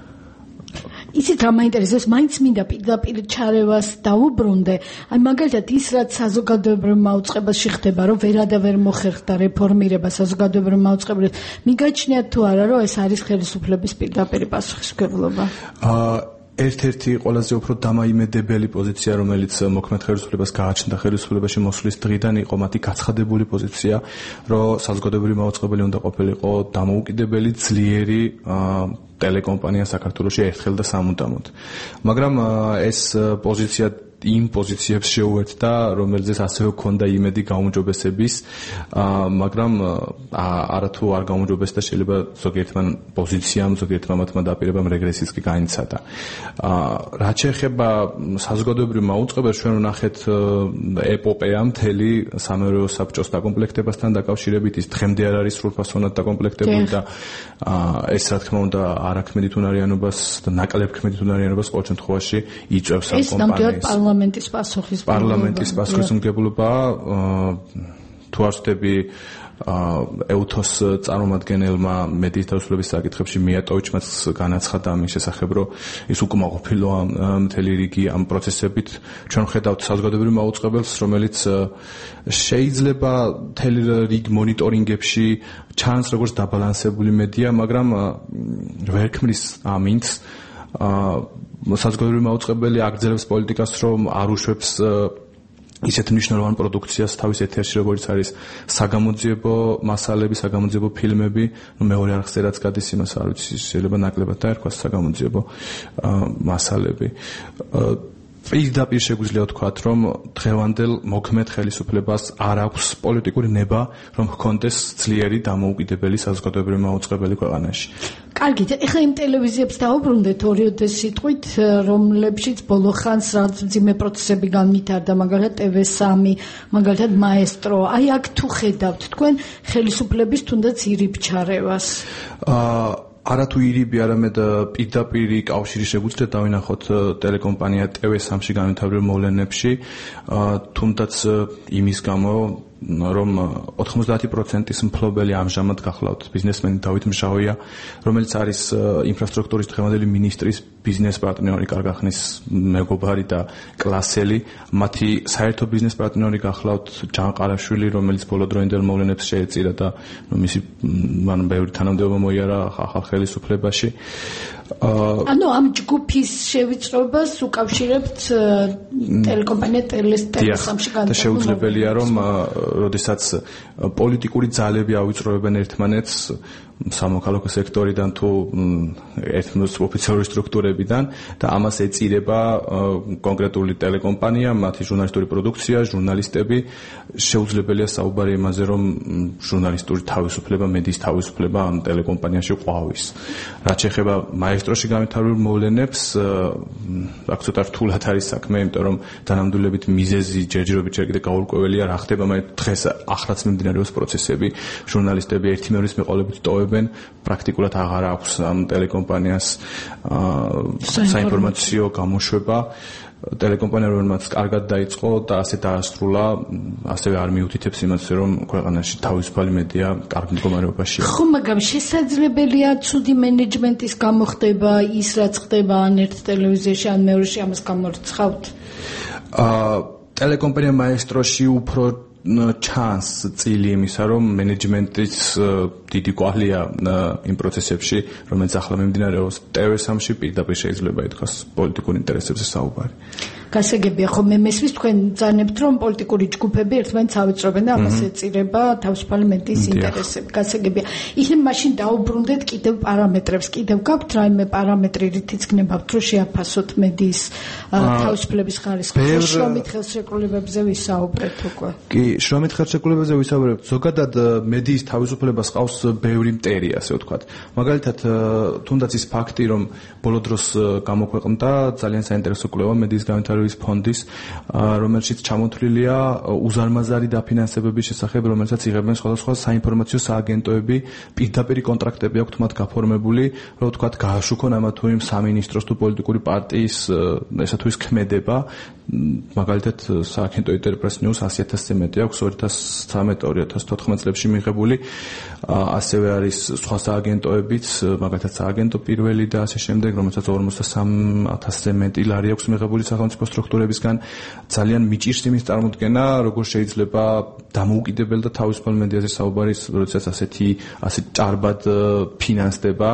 S7: ისიც რა მაინტერესებს, მაინც მინდა პირდაპირ ჩარევას დაუბრუნდე. აი მაგალითად ის რაც საზოგადოებრივ მაუწყებელში ხდება, რომ ვერადავერ მოხერხდა რეფორმირება საზოგადოებრივ მაუწყებელში, მიგაჩნიათ თუ არა, რომ ეს არის ხელისუფლების პირდაპირი პასუხისმგებლობა?
S23: ერთ-ერთი ყველაზე უფრო დამაიმედებელი პოზიცია, რომელიც მოქმედ ხელისუფლებას გააჩნდა ხელისუფლებაში მოსვლის დღიდან, იყო მათი გაცხადებული პოზიცია, რომ საზოგადოებრივი მაუწყებელი უნდა ყოფილიყო დამოუკიდებელი, ძლიერი ტელეკომპანია საქართველოში ერთხელ და სამუდამოდ. მაგრამ ეს პოზიცია იმ პოზიციებს შეუერთდა, რომელზეც ასევე ჰქონდა იმედი გაუმჯობესების, მაგრამ არათუ არ გაუმჯობესდა, შეიძლება ზოგიერთმა პოზიციამ, ზოგიერთმა მათმა დაპირებამ რეგრესიც კი განიცადა. რაც შეეხება საზოგადოებრივ მაუწყებელს, ჩვენ ვნახეთ ეპოპეა მთელი სამეურვეო საბჭოს დაკომპლექტებასთან დაკავშირებით, ის დღემდე არ არის სრულფასოვნად დაკომპლექტებული და ეს რა თქმა უნდა არაქმედით უნარიანობას და ნაკლებ ქმედით უნარიანობას ყოველ შემთხვევაში იწვევს ამ კომპანიას. პარლამენტის პასუხისმგებლობა თუ არ ვცდები ეუთოს წარმომადგენელმა მედიის თავისუფლების საკითხებში მიატოვიჩმაც განაცხადა ამის შესახებ, რომ ის უკმაყოფილოა მთელი რიგი ამ პროცესებით. ჩვენ ვხედავთ საზოგადოებრივ მაუწყებელს, რომელიც შეიძლება მთელი რიგ მონიტორინგებში ჩანს როგორც დაბალანსებული მედია, მაგრამ ვერ ქმნის ამინდს საზოგადოებრივი მაუწყებელი აგრძელებს პოლიტიკას, რომ არ უშვებს ისეთ მნიშვნელოვან პროდუქციას თავის ეთერში, როგორც არის საგამოძიებო მასალები, საგამოძიებო ფილმები, მეორე არხზე რაც გადის, იმას არ ვიცი, შეიძლება ნაკლებად დაერქვას საგამოძიებო მასალები. პირდაპირ შეგვიძლია ვთქვათ, რომ დღევანდელ მოქმედ ხელისუფლებას არ აქვს პოლიტიკური ნება, რომ ჰქონდეს ძლიერი დამოუკიდებელი საზოგადოებრივი მაუწყებელი ქვეყანაში.
S7: კარგით, ეხლა იმ ტელევიზიებს დაუბრუნდეთ ორიოდე სიტყვით, რომლებშიც ბოლო ხანს რაც მძიმე პროცესები განვითარდა, მაგალითად TV3, მაგალითად მაესტრო. აი აქ თუ ხედავთ თქვენ ხელისუფლების თუნდაც ირიბჩარევას.
S23: არათუ ირიბი, არამედ პირდაპირი კავშირი შეგვიძლია დავინახოთ ტელეკომპანია TV3-ში განვითარებულ მოვლენებში, თუნდაც იმის გამო, რომ 90%-ის მფლობელი ამჟამად გახლავთ ბიზნესმენი დავით მჟავია, რომელიც არის ინფრასტრუქტურის დღევანდელი მინისტრის ბიზნეს პარტნიორი, კარგახნის მეგობარი და კლასელი. მათი საერთო ბიზნეს პარტნიორი გახლავთ ჯან ყარაშვილი, რომელიც ბოლო დროინდელ მოვლენებს შეეწირა და მისი ბევრი თანამდებობა მოიარა ახალ ხელისუფლებაში.
S7: ანუ ამ ჯგუფის შევიწრობას უკავშირებთ ტელეკომპანია TV3-ში
S23: და შეუძლებელია, რომ როდესაც პოლიტიკური ძალები ავიწროვებენ ერთმანეთს სამოქალაქო სექტორიდან თუ ერთმანეთს ოფიციალური სტრუქტურებიდან და ამას ეწირება კონკრეტული ტელეკომპანია, მათი ჟურნალისტური პროდუქცია, ჟურნალისტები, შეუძლებელია საუბარი იმაზე, რომ ჟურნალისტური თავისუფლება, მედიის თავისუფლება ამ ტელეკომპანიაში ყვავის. რაც შეეხება მაესტროში განვითარებულ მოვლენებს, აქ ცოტა რთულად არის საქმე, იმიტომ რომ დანამდვილებით მიზეზი ჯერჯერობით ჯერ კიდევ გაურკვეველია, რა ხდება, მაგრამ დღეს ახლაც მიმდინარეობს პროცესები, ჟურნალისტები ერთი მეორის მიყოლებით ტოვებენ, პრაქტიკულად აღარ აქვს ამ ტელეკომპანიას საინფორმაციო გამოშვება. ტელეკომპანია რომელმაც კარგად დაიწყო და ასე დაასრულა, ასევე არ მიუთითებს იმას, რომ ქვეყანაში თავისუფალი მედია კარგ მდგომარეობაშია.
S7: ხო, მაგრამ შესაძლებელია ცუდი მენეჯმენტის გამოხდება ის, რაც ხდება ან ერთ ტელევიზიაში, ან მეორეში, ამას გამორიცხავთ?
S23: ტელეკომპანია მაესტროში უფრო ჩანს წილი იმისა, რომ მენეჯმენტის დიდი კვალია იმ პროცესებში, რომელიც ახლა მიმდინარეობს TV3-ში, პირდაპირ შეიძლება ითქვას პოლიტიკურ ინტერესებზე საუბარი.
S7: გასაგებია, ხო მე მესმის თქვენ ბრძანებთ, რომ პოლიტიკური ჯგუფები ერთმანეთს ავიწრობენ და ამას ეწირება თავისუფალი მედიის ინტერესები. გასაგებია. იქნებ მაშინ დაუბრუნდეთ კიდევ პარამეტრებს, კიდევ გაქვთ რაიმე პარამეტრი, რითიც გნებავთ, რომ შეაფასოთ მედიის თავისუფლების ხარისხი. შრომით ხელშეკრულებებზე ვისაუბრეთ უკვე.
S23: კი, შრომით ხელშეკრულებაზე ვისაუბრებთ. ზოგადად მედიის თავისუფლებას ყავს ბევრი მტერი, ასე ვთქვათ. მაგალითად, თუნდაც ის ფაქტი, რომ ბოლო დროს გამოქვეყნდა ძალიან საინტერესო კვლევა მედიის განვითარების ფონდის, რომელშიც ჩამოთვლილია უზარმაზარი დაფინანსებების შესახებ, რომელსაც იღებენ სხვადასხვა საინფორმაციო სააგენტოები, პირდაპირი კონტრაქტები აქვთ მათ გაფორმებული, რომ ვთქვათ, გააშუქონ ამა თუ იმ სამინისტროს თუ პოლიტიკური პარტიის ესა თუ ის ქმედება. მაგალითად, სააგენტო ინტერპრეს ნიუს 100,000-ზე მეტი აქვს 2013-2014 წლებში მიღებული. ასევე არის სხვა სააგენტოებიც, მაგალითად სააგენტო პირველი და ასე შემდეგ, რომელსაც 53,000-ზე მეტი ლარი აქვს მიღებული სახელმწიფო სტრუქტურებისგან. ძალიან მიჭირს იმის წარმოდგენა, როგორ შეიძლება დამოუკიდებელ და თავისუფალ მედიაზე საუბარი, როდესაც ასეთი ჭარბად ფინანსდება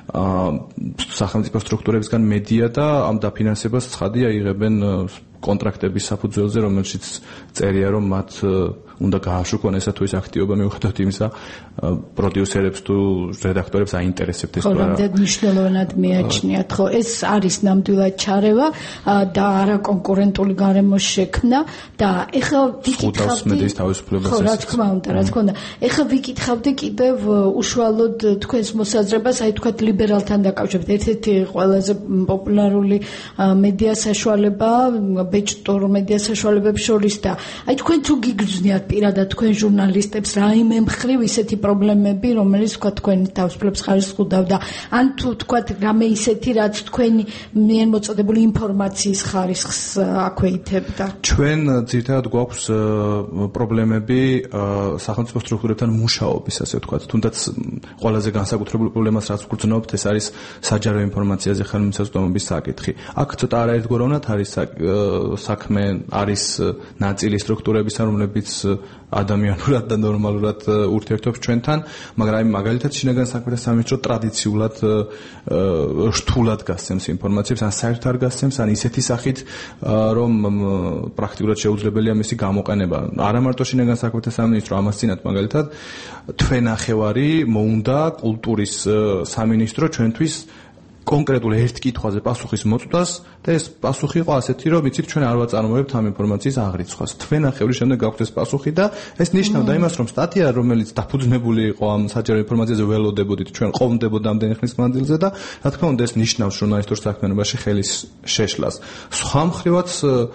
S23: სახელმწიფო სტრუქტურებისგან მედია და ამ დაფინანსებას ცხადია იღებენ კონტრაქტების საფუძველზე, რომელშიც წერია, რომ მათ უნდა გააშუქონ ესა თუ ის აქტივობა მიუხედავად იმისა, პროდიუსერებს თუ რედაქტორებს აინტერესებთ ეს რა.
S7: რამდენად მნიშვნელოვნად მიაჩნიათ, ხო, ეს არის ნამდვილად ჩარევა და არაკონკურენტული გარემოს შექმნა და ეხლა ვიკითხავდი
S23: მედიის თავისუფლებას.
S7: ხო, რა თქმა უნდა, რა თქმა უნდა. ეხლა ვიკითხავდი კიდევ უშუალოდ თქვენს მოსაზრებას, აი თქვათ ლიბერალთან დაკავშირებით. ერთ-ერთი ყველაზე პოპულარული მედია საშუალება, ბეჭდურ მედია საშუალებებს შორის და აი თქვენ თუ გიგრძნიათ პირადად თქვენ ჟურნალისტებს რაიმე მხრივ ისეთი პრობლემები, რომელიც თქვა თქვენი თავისუფლების ხარისხს უდავდა, ან თუ თქვა რამე ისეთი, რაც თქვენი მიერ მოწოდებული ინფორმაციის ხარისხს აქვეითებდა.
S23: ჩვენ ძირითადად გვაქვს პრობლემები სახელმწიფო სტრუქტურებთან მუშაობის, ასე ვთქვათ. თუნდაც ყველაზე განსაკუთრებული პრობლემას რაც ვგრძნობთ, ეს არის საჯარო ინფორმაციაზე ხელმისაწვდომობის საკითხი. აქ ცოტა არაერთგვაროვნად არის საქმე არის ნაწილი სტრუქტურებისა, რომლებიც ადამიანურად და ნორმალურად ურთიერთობს ჩვენთან, მაგრამ მაგალითად შინაგან საქმეთა სამინისტრო ტრადიციულად რთულად გასცემს ინფორმაციებს, ან საერთოდ არ გასცემს, ან ისეთი სახით, რომ პრაქტიკულად შეუძლებელია მისი გამოყენება. არა მარტო შინაგან საქმეთა სამინისტრო, ამას წინათ მაგალითად თვენახევარი მოუნდა კულტურის სამინისტრო ჩვენთვის კონკრეტულ ერთ კითხვაზე პასუხის მოწვდას და ეს პასუხი იყო ასეთი, რომ იცით ჩვენ არ ვაწარმოებთ ამ ინფორმაციის აღრიცხვას. თვენახევრის შემდეგ გაქვთ ეს პასუხი და ეს ნიშნავდა იმას, რომ სტატია, რომელიც დაფუძნებული იყო ამ საჯარო ინფორმაციაზე ველოდებოდით, ჩვენ ყოვნდებოდა ამდენი ხნის მანძილზე და რა თქმა უნდა ეს ნიშნავს ჟურნალისტურ საქმიანობაში ხელის შეშლას. სხვა მხრივაც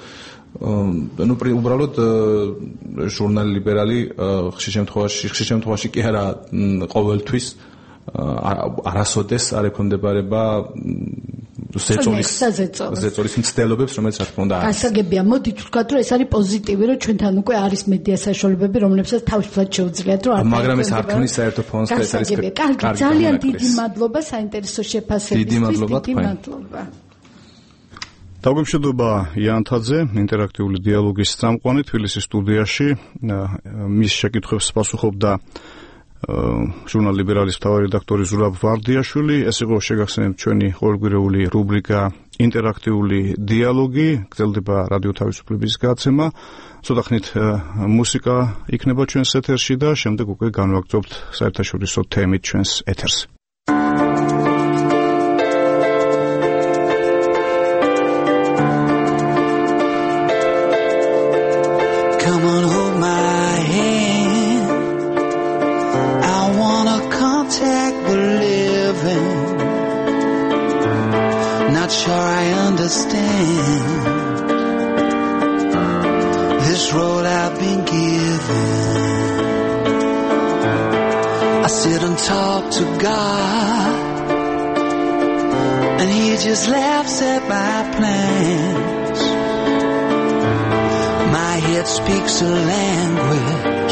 S23: უბრალოდ ჟურნალი ლიბერალი ხშირ შემთხვევაში კი არა ყოველთვის არასოდეს არ ექვემდებარება ზეწოლის მცდელობებს, რომელიც რა თქმა უნდა არის.
S7: გასაგებია, მოდით ვთქვათ, რომ ეს არის პოზიტივი, რომ ჩვენთან უკვე არის მედია საშუალებები, რომლებსაც თავისუფლად შეუძლიათ, რომ
S23: მაგრამ ეს არ ქმნის საერთო ფონს და ეს არის
S7: კარგი, ძალიან დიდი მადლობა საინტერესო შეფასებისთვის. დიდი მადლობა.
S2: დაგვემშვიდობა იანთაძე, ინტერაქტიული დიალოგის წამყვანი თბილისის სტუდიაში. მის შეკითხვებს პასუხობდა ჟურნალ ლიბერალის მთავარი რედაქტორი ზურაბ ვარდიაშვილი. ეს იყო შეგახსენებთ ჩვენი ყოველკვირეული რუბრიკა ინტერაქტიული დიალოგი, გრძელდება რადიო თავისუფლების გადაცემა. ცოტა ხნით მუსიკა იქნება ჩვენს ეთერში და შემდეგ უკვე განვაგრძობთ საერთაშორისო თემით ჩვენს ეთერს.
S22: Sure I understand this role I've been given. I sit and talk to God and He just laughs at my plans. My head speaks a language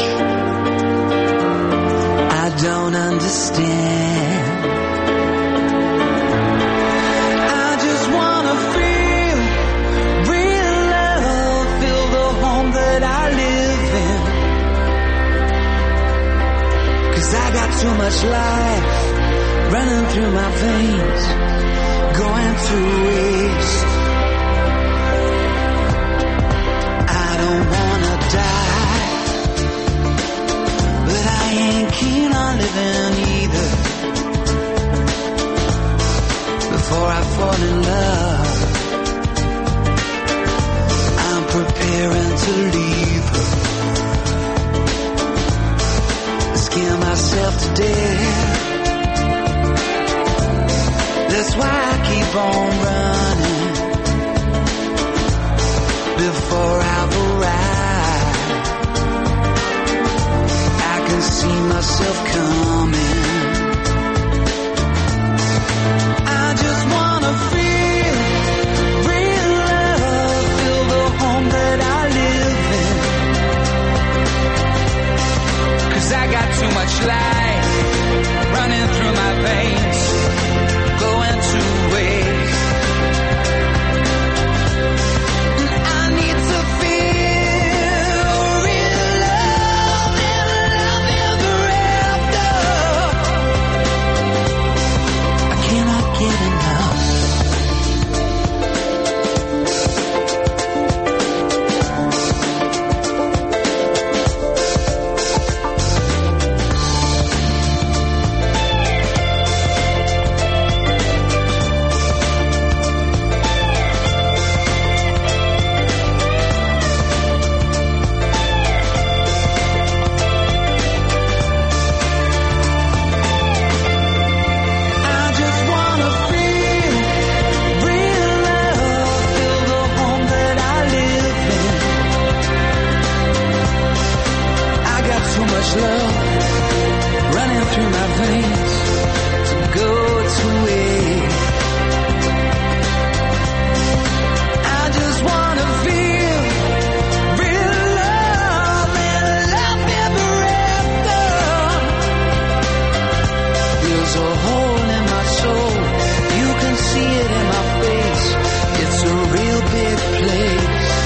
S22: I don't understand. I got too much life running through my veins, going to waste. I don't wanna die, but I ain't keen on living either. Before I fall in love, I'm preparing to leave her. Scare myself to death. That's why I keep on running before I've arrived. I can see myself coming. I just wanna feel real love, feel the home that I live in. 'Cause I got too much life running through my veins, going to waste. And I need to feel real love and love ever after. I cannot get enough. See it in my face. It's a real big place.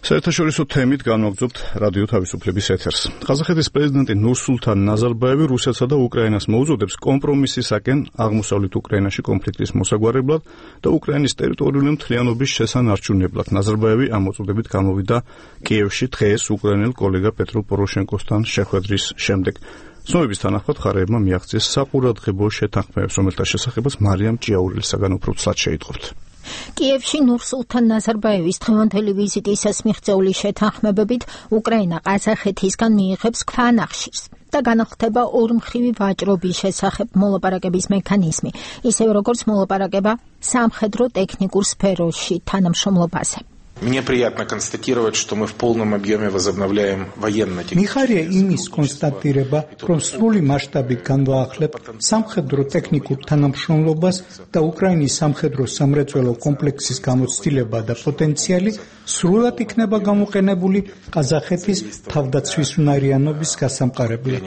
S2: საერთაშორისო თემით განვაგრძობთ რადიო თავისუფლების ეთერს. ყაზახეთის პრეზიდენტი ნურსულთან ნაზარბაევი რუსეთსა და უკრაინას მოუწოდებს კომპრომისისაკენ აღმოსავლეთ უკრაინაში კონფლიქტის მოსაგვარებლად და უკრაინის ტერიტორიული მთლიანობის შესანარჩუნებლად. ნაზარბაევი ამ მოწოდებით გამოვიდა კიევში დღეს უკრაინელ კოლეგა პეტრო პოროშენკოსთან შეხვედრის შემდეგ. ცნობების თანახმად მხარეებმა მიაღწიეს საყურადღებო შეთანხმებებს, რომელთა შესახებაც მარიამ ჭიაურელისაგან უფრო ცლად შეიტყობთ.
S18: კიევში ნურსულთან ნაზარბაევის დღევანდელი ვიზიტისას მიღწეული შეთანხმებებით უკრაინა ყაზახეთისგან მიიღებს ქვანახშირს და განახლდება ორმხრივი ვაჭრობის შესახებ მოლაპარაკების მექანიზმი, ისევე როგორც მოლაპარაკება სამხედრო ტექნიკურ სფეროში თანამშრომლობაზე.
S4: Мне приятно констатировать, что мы в полном объеме возобновляем военно-технические.
S9: Მიხარია იმის კონსტატირება, რომ სრული მასშტაბით განვაახლებთ სამხედრო ტექნიკურ თანამშრომლობას და უკრაინის სამხედრო სამრეწველო კომპლექსის გამოცდილება და პოტენციალი სრულად იქნება გამოყენებული ყაზახეთის თავდაცვის უნარიანობის გასამყარებლად.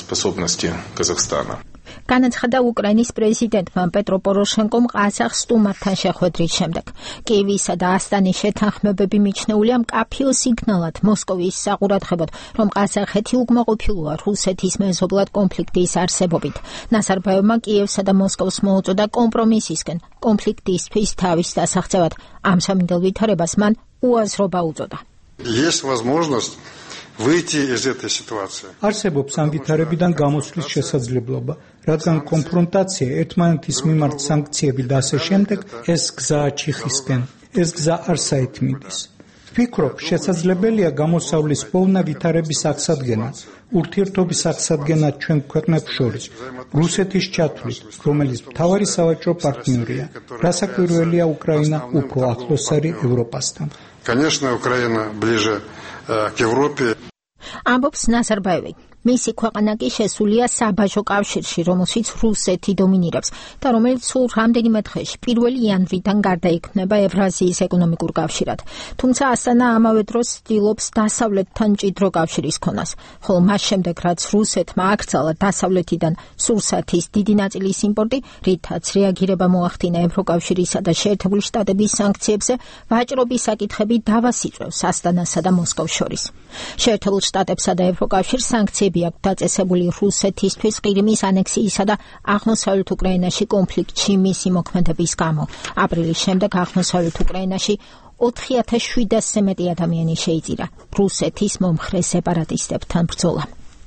S18: განაცხადა უკრაინის პრეზიდენტმა პეტრო პოროშენკომ ყაზახ სტუმართან შეხვედრის შემდეგ. კიევისა და ასტანის შეთანხმებები მიჩნეულია მკაფიო სიგნალად მოსკოვის საყურადღებოდ, რომ ყაზახეთი უკმაყოფილოა რუსეთის მეზობლად კონფლიქტის არსებობით. ნაზარბაევმა კიევსა და მოსკოვს მოუწოდა კომპრომისისკენ კონფლიქტისთვის თავის დასაღწევად. ამ სამინდელ ვითარებას მან უაზრობა უწოდა.
S10: Есть возможность выйти из этой ситуации.
S9: არსებობს ამ ვითარებიდან გამოსვლის შესაძლებლობა, რადგან კონფრონტაცია ერთმანეთის მიმართ სანქციები და ასე შემდეგ ეს გზაა ჩიხისკენ. ეს გზა არ საერთმიდის. ვფიქრობ, შესაძლებელია გამოსავლის პოვნა ვითარების აღსადგენა, ურთიერთობის აღსადგენა ჩვენ ქვეყნებს შორის, რუსეთის ჩათვლით, რომელიც მთავარი სავაჭრო პარტნიორია, რასაკვირველია უკრაინა უფრო ახლოს არის ევროპასთან.
S10: Конечно, Украина ближе к Европе.
S18: ამბობს ნაზარბაევი. მისი ქვეყანა კი შესულია საბაჟო კავშირში, რომელშიც რუსეთი დომინირებს და რომელიც სულ რამდენიმე დღეში 1 იანვრიდან გარდაიქმნება ევრაზიის ეკონომიკურ კავშირად. თუმცა ასტანა ამავე დროს ცდილობს დასავლეთთან მჭიდრო კავშირის ქონას, ხოლო მას შემდეგ რაც რუსეთმა აკრძალა დასავლეთიდან სურსათის დიდი ნაწილის იმპორტი, რითაც რეაგირება მოახდინა ევროკავშირისა და შეერთებული შტატების სანქციებზე, ვაჭრობის საკითხები დავას იწვევს ასტანასა და მოსკოვს შორის. შეერთებულ შტატებსა და ევროკავშირს სანქციები აქვს დაწესებული რუსეთისთვის ყირიმის ანექსიისა და აღმოსავლეთ უკრაინაში კონფლიქტში მისი მოქმედების გამო. აპრილის შემდეგ აღმოსავლეთ უკრაინაში 4700-ზე მეტი ადამიანი შეიწირა რუსეთის მომხრე სეპარატისტებთან ბრძოლა.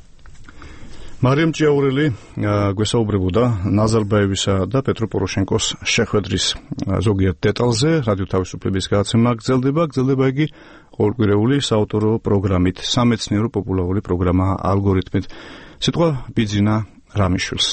S2: მარიამ ჭიაურელი გვესაუბრებოდა ნაზარბაევისა და პეტრო პოროშენკოს შეხვედრის ზოგიერთ დეტალზე. რადიო თავისუფლების გადაცემა გრძელდება იგი ყოველკვირეული საავტორო პროგრამით, სამეცნიერო პოპულარული პროგრამა ალგორითმით. სიტყვა ბიძინა რამიშვილს.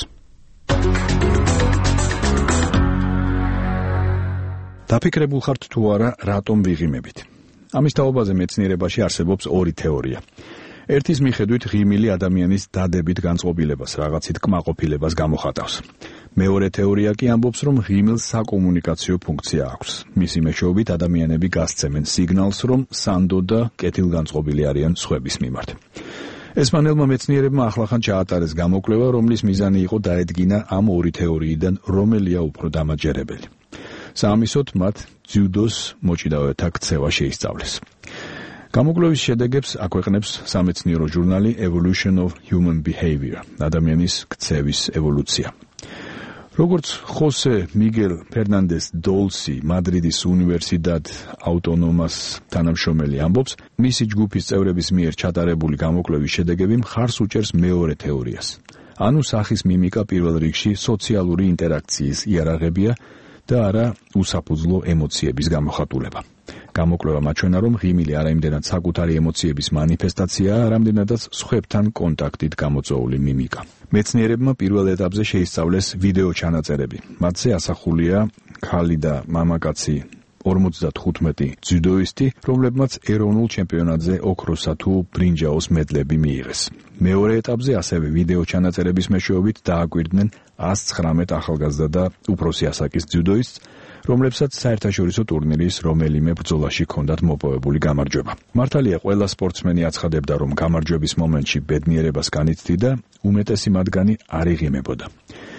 S24: დაფიქრებულ ხართ თუ არა რატომ ვიღიმებით? ამის თაობაზე მეცნიერებაში არსებობს ორი თეორია. ერთის მიხედვით ღიმილი ადამიანის დადებით განწყობილებას, რაღაცით კმაყოფილებას გამოხატავს. მეორე თეორია კი ამბობს, რომ ღიმილს საკომუნიკაციო ფუნქცია აქვს. მისი მეშვეობით ადამიანები გასცემენ სიგნალს, რომ სანდო და კეთილგანწყობილი არიან სხვების მიმართ. ესპანელმა მეცნიერებმა ახლახან ჩაატარეს გამოკვლევა, რომლის მიზანი იყო დაედგინა ამ ორი თეორიიდან რომელია უფრო დამაჯერებელი. საამისოდ მათ ძიუდოს მოჭიდავეთა ქცევა შეისწავლეს. გამოკვლევის შედეგებს აქვეყნებს სამეცნიერო ჟურნალი Evolution of Human Behavior, ადამიანის ქცევის ევოლუცია. როგორც ხოსე მიგელ ფერნანდეს დოლსი, მადრიდის უნივერსიტეტ აუტონომას თანამშრომელი ამბობს, მისი ჯგუფის წევრების მიერ ჩატარებული გამოკვლევის შედეგები მხარს უჭერს მეორე თეორიას. ანუ სახის მიმიკა პირველ რიგში სოციალური ინტერაქციის იარაღებია და არა უსაფუძვლო ემოციების გამოხატულება. გამოკვლევა მაჩვენა, რომ ღიმილი არაიმდენად საკუთარი ემოციების მანიფესტაციაა, რამდენადაც სხვებთან კონტაქტით გამოწვეული მიმიკა. მეცნიერებმა პირველ ეტაპზე შეისწავლეს ვიდეო ჩანაწერები. მათზე ასახულია ქალი და მამაკაცი 55 ძიუდოისტი, რომლებმაც ეროვნულ ჩემპიონატზე ოქროსა თუ ბრინჯაოს მედლები მიიღეს. მეორე ეტაპზე ასევე ვიდეო ჩანაწერების მეშვეობით დააკვირდნენ 119 ახალგაზრდა და უფროსი ასაკის ძიუდოისტს, რომლებსაც საერთაშორისო ტურნირის რომელიმე ბრძოლაში ჰქონდათ მოპოვებული გამარჯვება. მართალია, ყველა სპორტსმენი აცხადებდა, რომ გამარჯვების მომენტში ბედნიერებას განიცდიდა, უმეტესი მათგანი არ იღიმებოდა.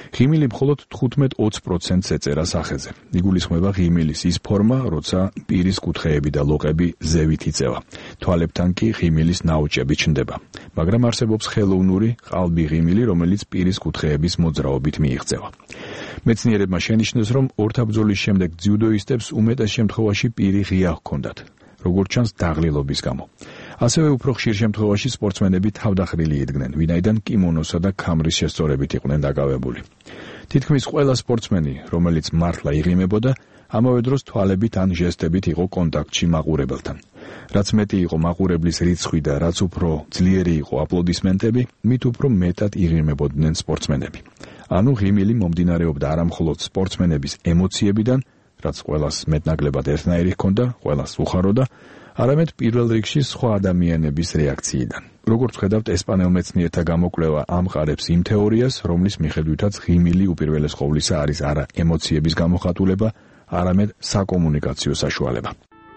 S24: ღიმილი მხოლოდ 15-20%-ს ეწერა სახეზე. იგულისხმება ღიმილის ის ფორმა, როცა პირის კუთხეები და ლოყები ზევით იწევა. თვალებთან კი ღიმილის ნაოჭები ჩნდება. მაგრამ არსებობს ხელოვნური ყალბი ღიმილი, რომელიც პირის კუთხეების მოძრაობით მიიღწევა. მეცნიერებმა შენიშნეს, რომ ორთაბრძოლის შემდეგ ძიუდოისტებს უმეტეს შემთხვევაში პირი ღია ჰქონდათ, როგორც ჩანს დაღლილობის გამო. ასევე უფრო ხშირ შემთხვევაში სპორტსმენები თავდახრილი იდგნენ, ვინაიდან კიმონოსა და ქამრის შესწორებით იყვნენ დაკავებული. თითქმის ყველა სპორტსმენი, რომელიც მართლა იღიმებოდა, ამავე დროს თვალებით ან ჟესტებით იყო კონტაქტში მაყურებელთან. რაც მეტი იყო მაყურებლის რიცხვი და რაც უფრო ძლიერი იყო აპლოდისმენტები, მით უფრო მეტად იღიმებოდნენ სპორტსმენები. ანუ ღიმილი მომდინარეობდა არა მხოლოდ სპორტსმენების ემოციებიდან, რაც ყველას მეტნაკლებად ერთნაირი ჰქონდა, ყველას უხაროდა, არამედ პირველ რიგში სხვა ადამიანების რეაქციიდან. როგორც ხედავთ, ესპანელ მეცნიერთა გამოკვლევა ამყარებს იმ თეორიას, რომლის მიხედვითაც ღიმილი უპირველეს ყოვლისა არის არა ემოციების გამოხატულება, არამედ საკომუნიკაციო საშუალება.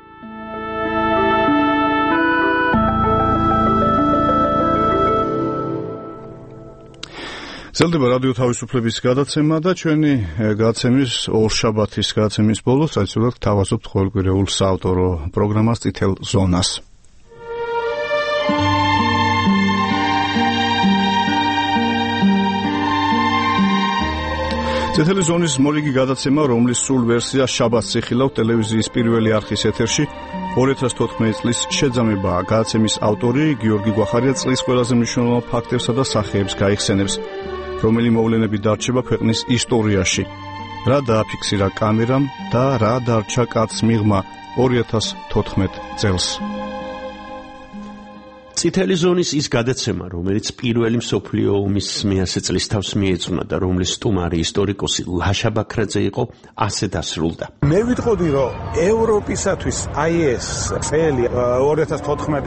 S2: ძლდება რადიო თავისუფლების გადაცემა და ჩვენი გადაცემის ორშაბათის გადაცემის ბოლოს ტრადიციულად თავაზობთ ყოველკვირეულ საავტორო პროგრამას წითელ ზონას. წითელი ზონის მორიგი გადაცემა, რომლის სრულ ვერსია შაბათს იხილავთ ტელევიზიის პირველი არხის ეთერში, 2014 წლის შეძამებაა. გადაცემის ავტორი გიორგი გვახარია წლის ყველაზე მნიშვნელოვან ფაქტებსა და სახეებს გაიხსენებს, რომელი მოვლენები დარჩება ქვეყნის ისტორიაში. რა დააფიქსირა კამერამ და რა დარჩა კაცს მიღმა 2014 წელს.
S6: წითელი ზონის ის გადაცემა, რომელიც პირველი მსოფლიო ომის 100 წლის თავს მიეძღვნა და რომლის სტუმარი ისტორიკოსი ლაშა ბაქრაძე იყო, ასე დასრულდა.
S8: მე ვიტყოდი, რომ ევროპისათვის აი ეს წელი 2014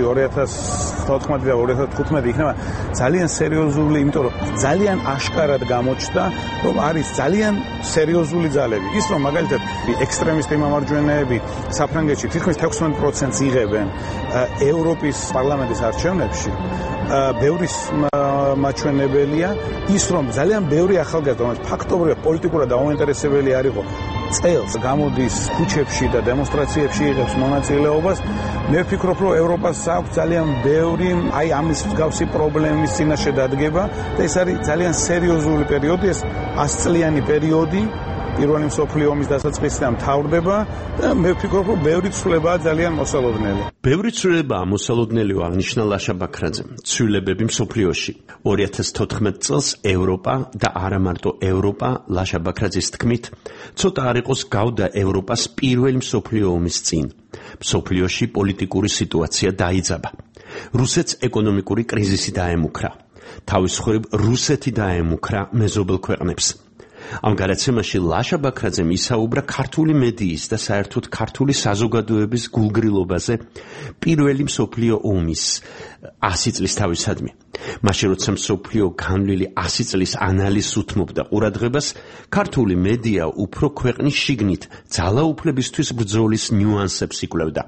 S8: და 2015 იქნება ძალიან სერიოზული, იმიტომ რომ ძალიან აშკარად გამოჩნდა, რომ არის ძალიან სერიოზული ძალები. ის რომ მაგალითად ექსტრემისტი მამარჯვენეები საფრანგეთში თითქმის 16% იღებენ ევროპის პარლამენტის არჩევნებში, ბევრი მაჩვენებელია ის, რომ ძალიან ბევრი ახალგაზრდა, რომელიც ფაქტობრივად პოლიტიკურად დაუინტერესებელი არ იყო, წელს გამოდის ქუჩებში და დემონსტრაციებში იღებს მონაწილეობას. მე ვფიქრობ, რომ ევროპას აქვს ძალიან ბევრი აი ამის მსგავსი პრობლემის წინაშე დადგება და ეს არის ძალიან სერიოზული პერიოდი, ეს 100 წლიანი პერიოდი პირველი მსოფლიო ომის დასაწყისიდან მთავრდება და მე ვფიქრობ, რომ ბევრი ცვლილებაა ძალიან მოსალოდნელი.
S6: ბევრი ცვლილებაა მოსალოდნელი, აღნიშნა ლაშა ბაქრაძემ. ცვლილებები მსოფლიოში. 2014 წელს ევროპა და არა მარტო ევროპა, ლაშა ბაქრაძის თქმით, ცოტა არ იყოს გავდა ევროპას პირველი მსოფლიო ომის წინ. მსოფლიოში პოლიტიკური სიტუაცია დაიძაბა. რუსეთს ეკონომიკური კრიზისი დაემუქრა. თავის მხრივ რუსეთი დაემუქრა მეზობელ ქვეყნებს. ამ გადაცემაში ლაშა ბაქრაძემ ისაუბრა ქართული მედიის და საერთოდ ქართული საზოგადოების გულგრილობაზე პირველი მსოფლიო ომის 100 წლის თავისადმი. მაშინ როცა მსოფლიო განვლილი 100 წლის ანალიზს უთმობდა ყურადღებას, ქართული მედია უფრო ქვეყნის შიგნით ძალაუფლებისთვის ბრძოლის ნიუანსებს იკვლევდა.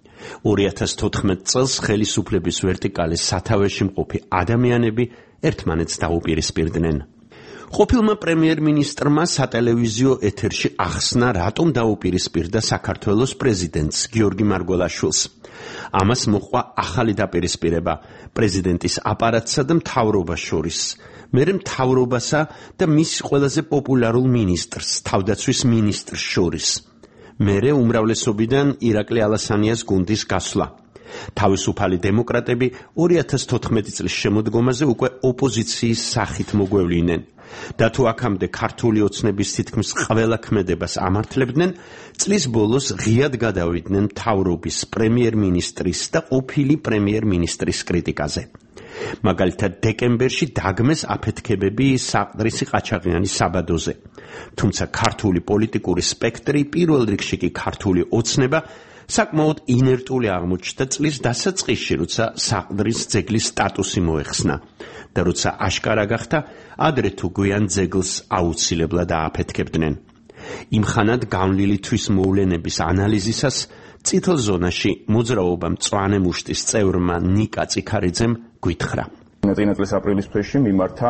S6: 2014 წელს ხელისუფლების ვერტიკალის სათავეში მყოფი ადამიანები ერთმანეთს დაუპირისპირდნენ. ყოფილმა პრემიერ-მინისტრმა სატელევიზიო ეთერში ახსნა, რატომ დაუპირისპირდა საქართველოს პრეზიდენტს გიორგი მარგველაშვილს. ამას მოყვა ახალი დაპირისპირება პრეზიდენტის აპარატსა და მთავრობას შორის. მერე მთავრობასა და მის ყველაზე პოპულარულ მინისტრს, თავდაცვის მინისტრს შორის. მერე უმრავლესობიდან ირაკლი ალასანიას გუნდის გასვლა. თავისუფალი დემოკრატები 2014 წლის შემოდგომაზე უკვე ოპოზიციის სახით მოგვევლინენ. და თუ აქამდე ქართული ოცნების თითქმის ყველა ქმედებას ამართლებდნენ, წლის ბოლოს ღიად გადავიდნენ მთავრობის, პრემიერ-მინისტრის და ყოფილი პრემიერ-მინისტრის კრიტიკაზე. მაგალითად, დეკემბერში დაგმეს აფეთქებები საყდრისი ყაჩაღიანის საბადოზე. თუმცა ქართული პოლიტიკური სპექტრი, პირველ რიგში კი ქართული ოცნება, საკმაოდ ინერტული აღმოჩნდა წლის დასაწყისში, როცა საყდრის ძეგლის სტატუსი მოეხსნა და როცა აშკარა გახდა, ადრე თუ გვიან ძეგლს აუცილებლად ააფეთქებდნენ. იმხანად განვლილი თვის მოვლენების ანალიზისას წითელ ზონაში მოძრაობა მწვანე მუშტის წევრმა ნიკა წიქარიძემ გვითხრა.
S12: წინა წლის აპრილის თვეში მიმართა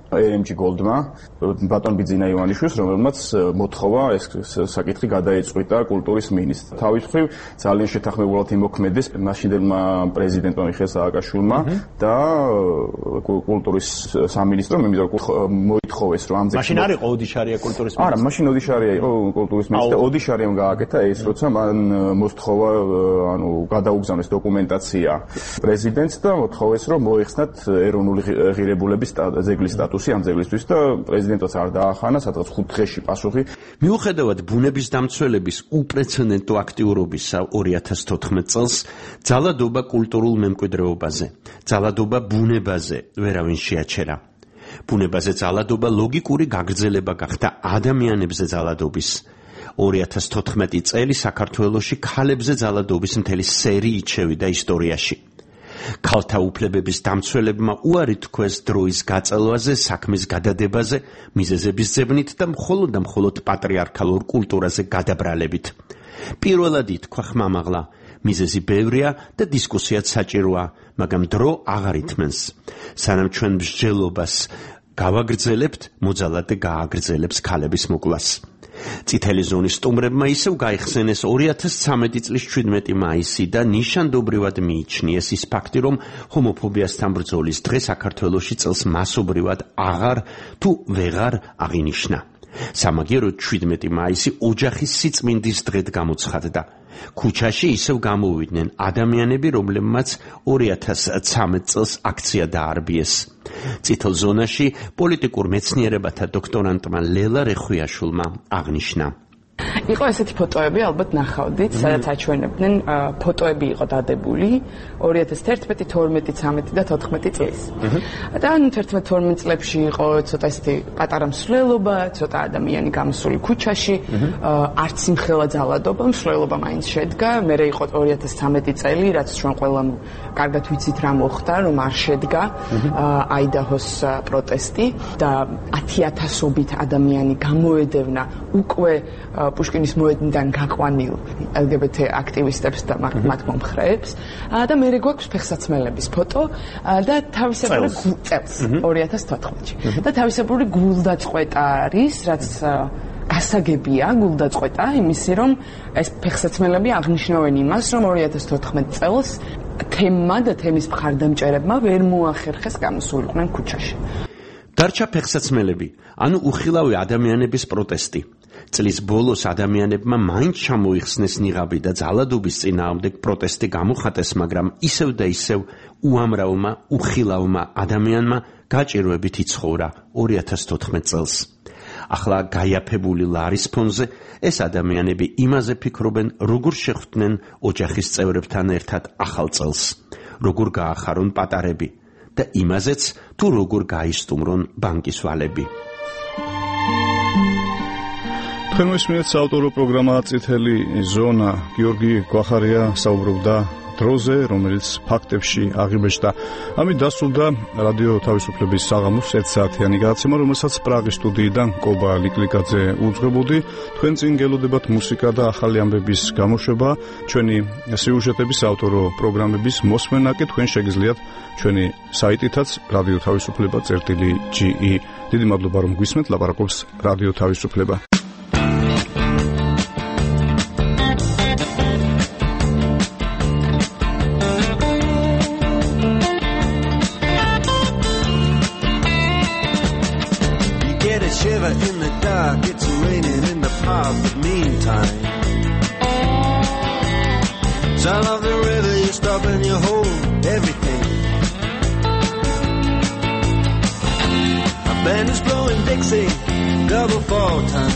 S2: AMG Gold-მა ბატონ ბიძინა ივანიშვილს, რომელმაც მოთხოვა ეს საკითხი გადაეწყვიტა კულტურის მინისტრს. თავის მხრივ ძალიან შეთანხმებულად იმოქმედეს მაშინდელმა პრეზიდენტმა მიხეილ სააკაშვილმა და კულტურის სამინისტრომ, იმიტომ რომ მოითხოვეს, რომ ამზე
S6: მაშინ არ იყო ოდიშარია კულტურის მინისტრი.
S2: არა, მაშინ ოდიშარია იყო კულტურის მინისტრი. ოდიშარიამ გააკეთა ეს, როცა მან მოსთხოვა, გადაუგზავნეს დოკუმენტაცია პრეზიდენტს და მოთხოვეს, რომ მოეხსნათ ეროვნული ღირებულების ძეგლის სტატუსი ამ ძეგლისთვის და პრეზიდენტს არ დაახანა, სადღაც 5 დღეში პასუხი.
S6: მიუხედავად ბუნების დამცველების უპრეცედენტო აქტიურობისა 2014 წელს, ძალადობა კულტურულ მემკვიდრეობაზე, ძალადობა ბუნებაზე ვერავინ შეაჩერა. ბუნებაზე ძალადობა ლოგიკური გაგრძელება გახდა ადამიანებზე ძალადობის. 2014 წელი საქართველოში ქალებზე ძალადობის მთელი სერიით შევიდა ისტორიაში. ქალთა უფლებების დამცველებმა უარი თქვეს დროის გაწელვაზე, საქმის გადადებაზე, მიზეზების ძებნით და მხოლოდ პატრიარქალურ კულტურაზე გადაბრალებით. პირველად ითქვა ხმამაღლა, მიზეზი ბევრია და დისკუსიაც საჭიროა, მაგრამ დრო აღარ ითმენს. სანამ ჩვენ მსჯელობას გავაგრძელებთ, მოძალადე გააგრძელებს ქალების მოკვლას. წითელი ზონის სტუმრებმა ისევ გაიხსენეს 2013 წლის 17 მაისი და ნიშანდობრივად მიიჩნიეს ის ფაქტი, რომ ჰომოფობიასთან ბრძოლის დღე საქართველოში წელს მასობრივად აღარ თუ ვეღარ აღინიშნა. სამაგიეროდ 17 მაისი ოჯახის სიწმინდის დღედ გამოცხადდა. ქუჩაში ისევ გამოვიდნენ ადამიანები, რომლებმაც 2013 წელს აქცია დაარბიეს. წითელ ზონაში პოლიტიკურ მეცნიერებათა დოქტორანტმა ლელა რეხვიაშვილმა აღნიშნა.
S12: იყო ესეთი ფოტოები, ალბათ ნახავდით, სადაც აჩვენებდნენ, ფოტოები იყო დადებული 2011, 12, 13 და 14 წლის. და 11-12 წლებში იყო ცოტა ესეთი პატარა მსვლელობა, ცოტა ადამიანი გამოსული ქუჩაში, არც იმხელა ძალადობა, მსვლელობა მაინც შედგა. მერე იყო 2013 წელი, რაც ჩვენ ყველამ კარგად ვიცით რა მოხდა, რომ არ შედგა აიდაჰოს პროტესტი და 10,000-ობით ადამიანი გამოედევნა უკვე პუშკინის მოედნიდან გაყვანილ LGBT აქტივისტებს და მათ მომხრეებს და მე გვაქვს ფეხსაცმელების ფოტო და თავისებური წელს 2014-ში და თავისებური გულდაწყვეტა არის, რაც გასაგებია გულდაწყვეტა იმისი, რომ ეს ფეხსაცმელები აღნიშნავენ იმას, რომ 2014 წელს თემა და თემის მხარდამჭერებმა ვერ მოახერხეს გამოსულიყვნენ ქუჩაში.
S6: დარჩა ფეხსაცმელები, ანუ უხილავი ადამიანების პროტესტი. წლის ბოლოს ადამიანებმა მაინც ჩამოიხსნეს ნიღაბი და ძალადობის წინააღმდეგ პროტესტი გამოხატეს, მაგრამ ისევ და ისევ უამრავმა უხილავმა ადამიანმა გაჭირვებით იცხოვრა 2014 წელს. ახლა გაიაფებული ლარის ფონზე ეს ადამიანები იმაზე ფიქრობენ, როგორ შეხვდნენ ოჯახის წევრებთან ერთად ახალ წელს, როგორ გაახარონ პატარები და იმაზეც, თუ როგორ გაისტუმრონ ბანკის ვალები.
S2: თქვენ მოსმენთ საავტორო პროგრამა წითელი ზონა. გიორგი გვახარია საუბრობდა დროზე, რომელიც ფაქტებში აღიბეჭდა. ამით დასრულდა რადიო თავისუფლების საღამოს 1 საათიანი გადაცემა, რომელსაც პრაღის სტუდიიდან კობა ლიკლიკაძე უძღვებოდი. თქვენ წინ გელოდებათ მუსიკა და ახალი ამბების გამოშვება, ჩვენი სიუჟეტების საავტორო პროგრამების მოსმენა კი თქვენ შეგიძლიათ ჩვენი საიტითაც რადიო თავისუფლება.ge. დიდი მადლობა რომ გვისმენთ, ლაპარაკობს რადიო თავისუფლება.
S22: In the dark, it's raining in the park, but meantime, sound of the river, you stop and you hold everything. A band is blowing Dixie, double fall time.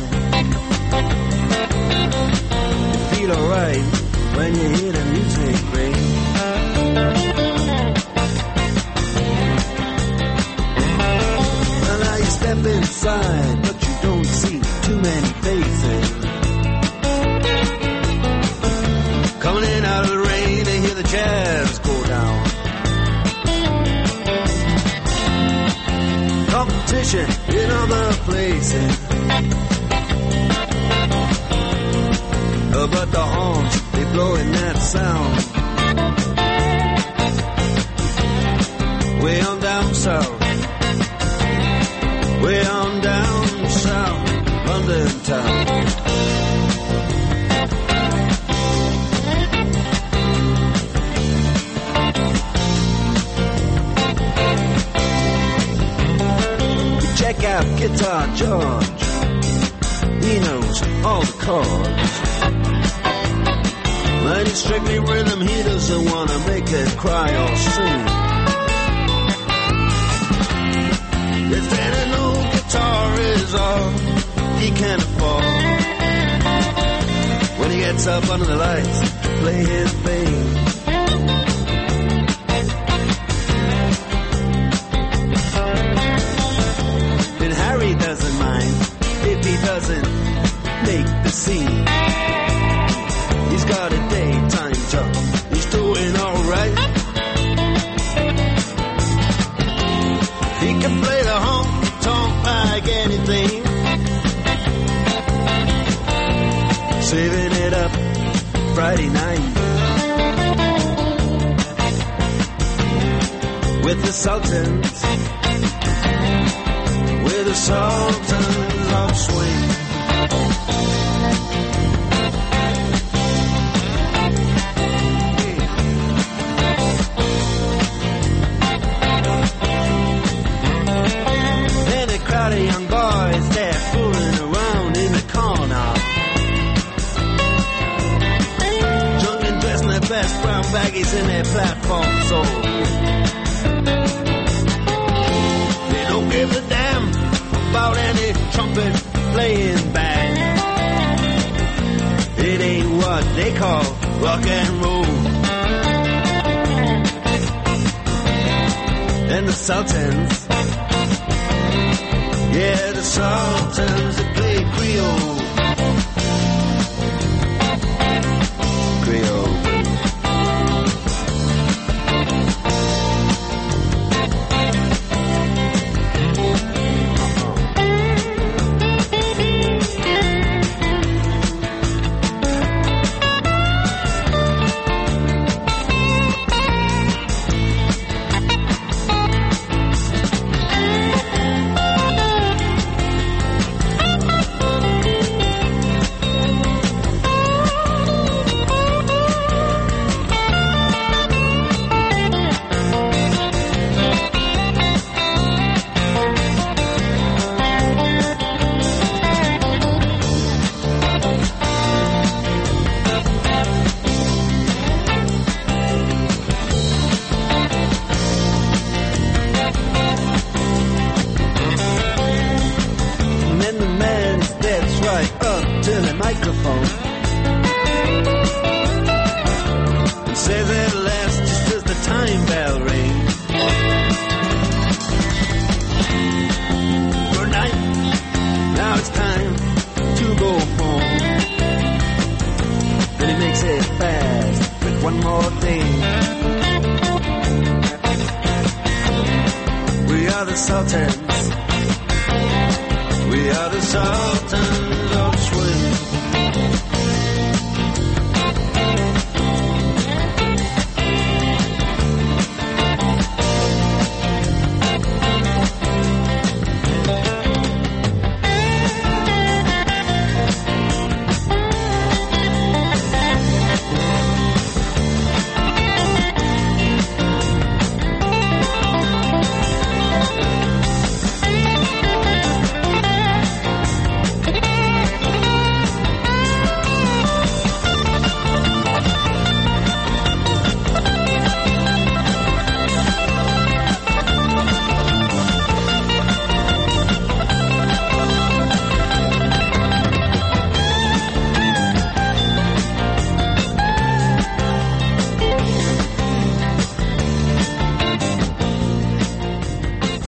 S22: You feel alright when you hear the music ring. And now you step inside, but you don't see too many faces. Coming in out of the rain, they hear the jazz go down. Competition in other places, but the horns, they blowing that sound. Way on down south, guitar. Check out Guitar George. He knows all the chords. But it's strictly rhythm, he doesn't want to make it cry or sing. If any old guitar is all he can afford, when he gets up under the lights to play his thing. And Harry doesn't mind if he doesn't make the scene. He's got a daytime job, he's doing alright. He can play the honky-tonk like anything, saving it up Friday night with the Sultans, with the Sultans of Swing. Crowd of young boys, they're fooling around in the corner, drunk and dressed in their best brown baggies in their platform soles. They don't give a damn about any trumpet playing band. It ain't what they call rock and roll. And the Sultans, yeah, the Sultans that play Creole. Creole. We are the Sultans. We are the Sultans.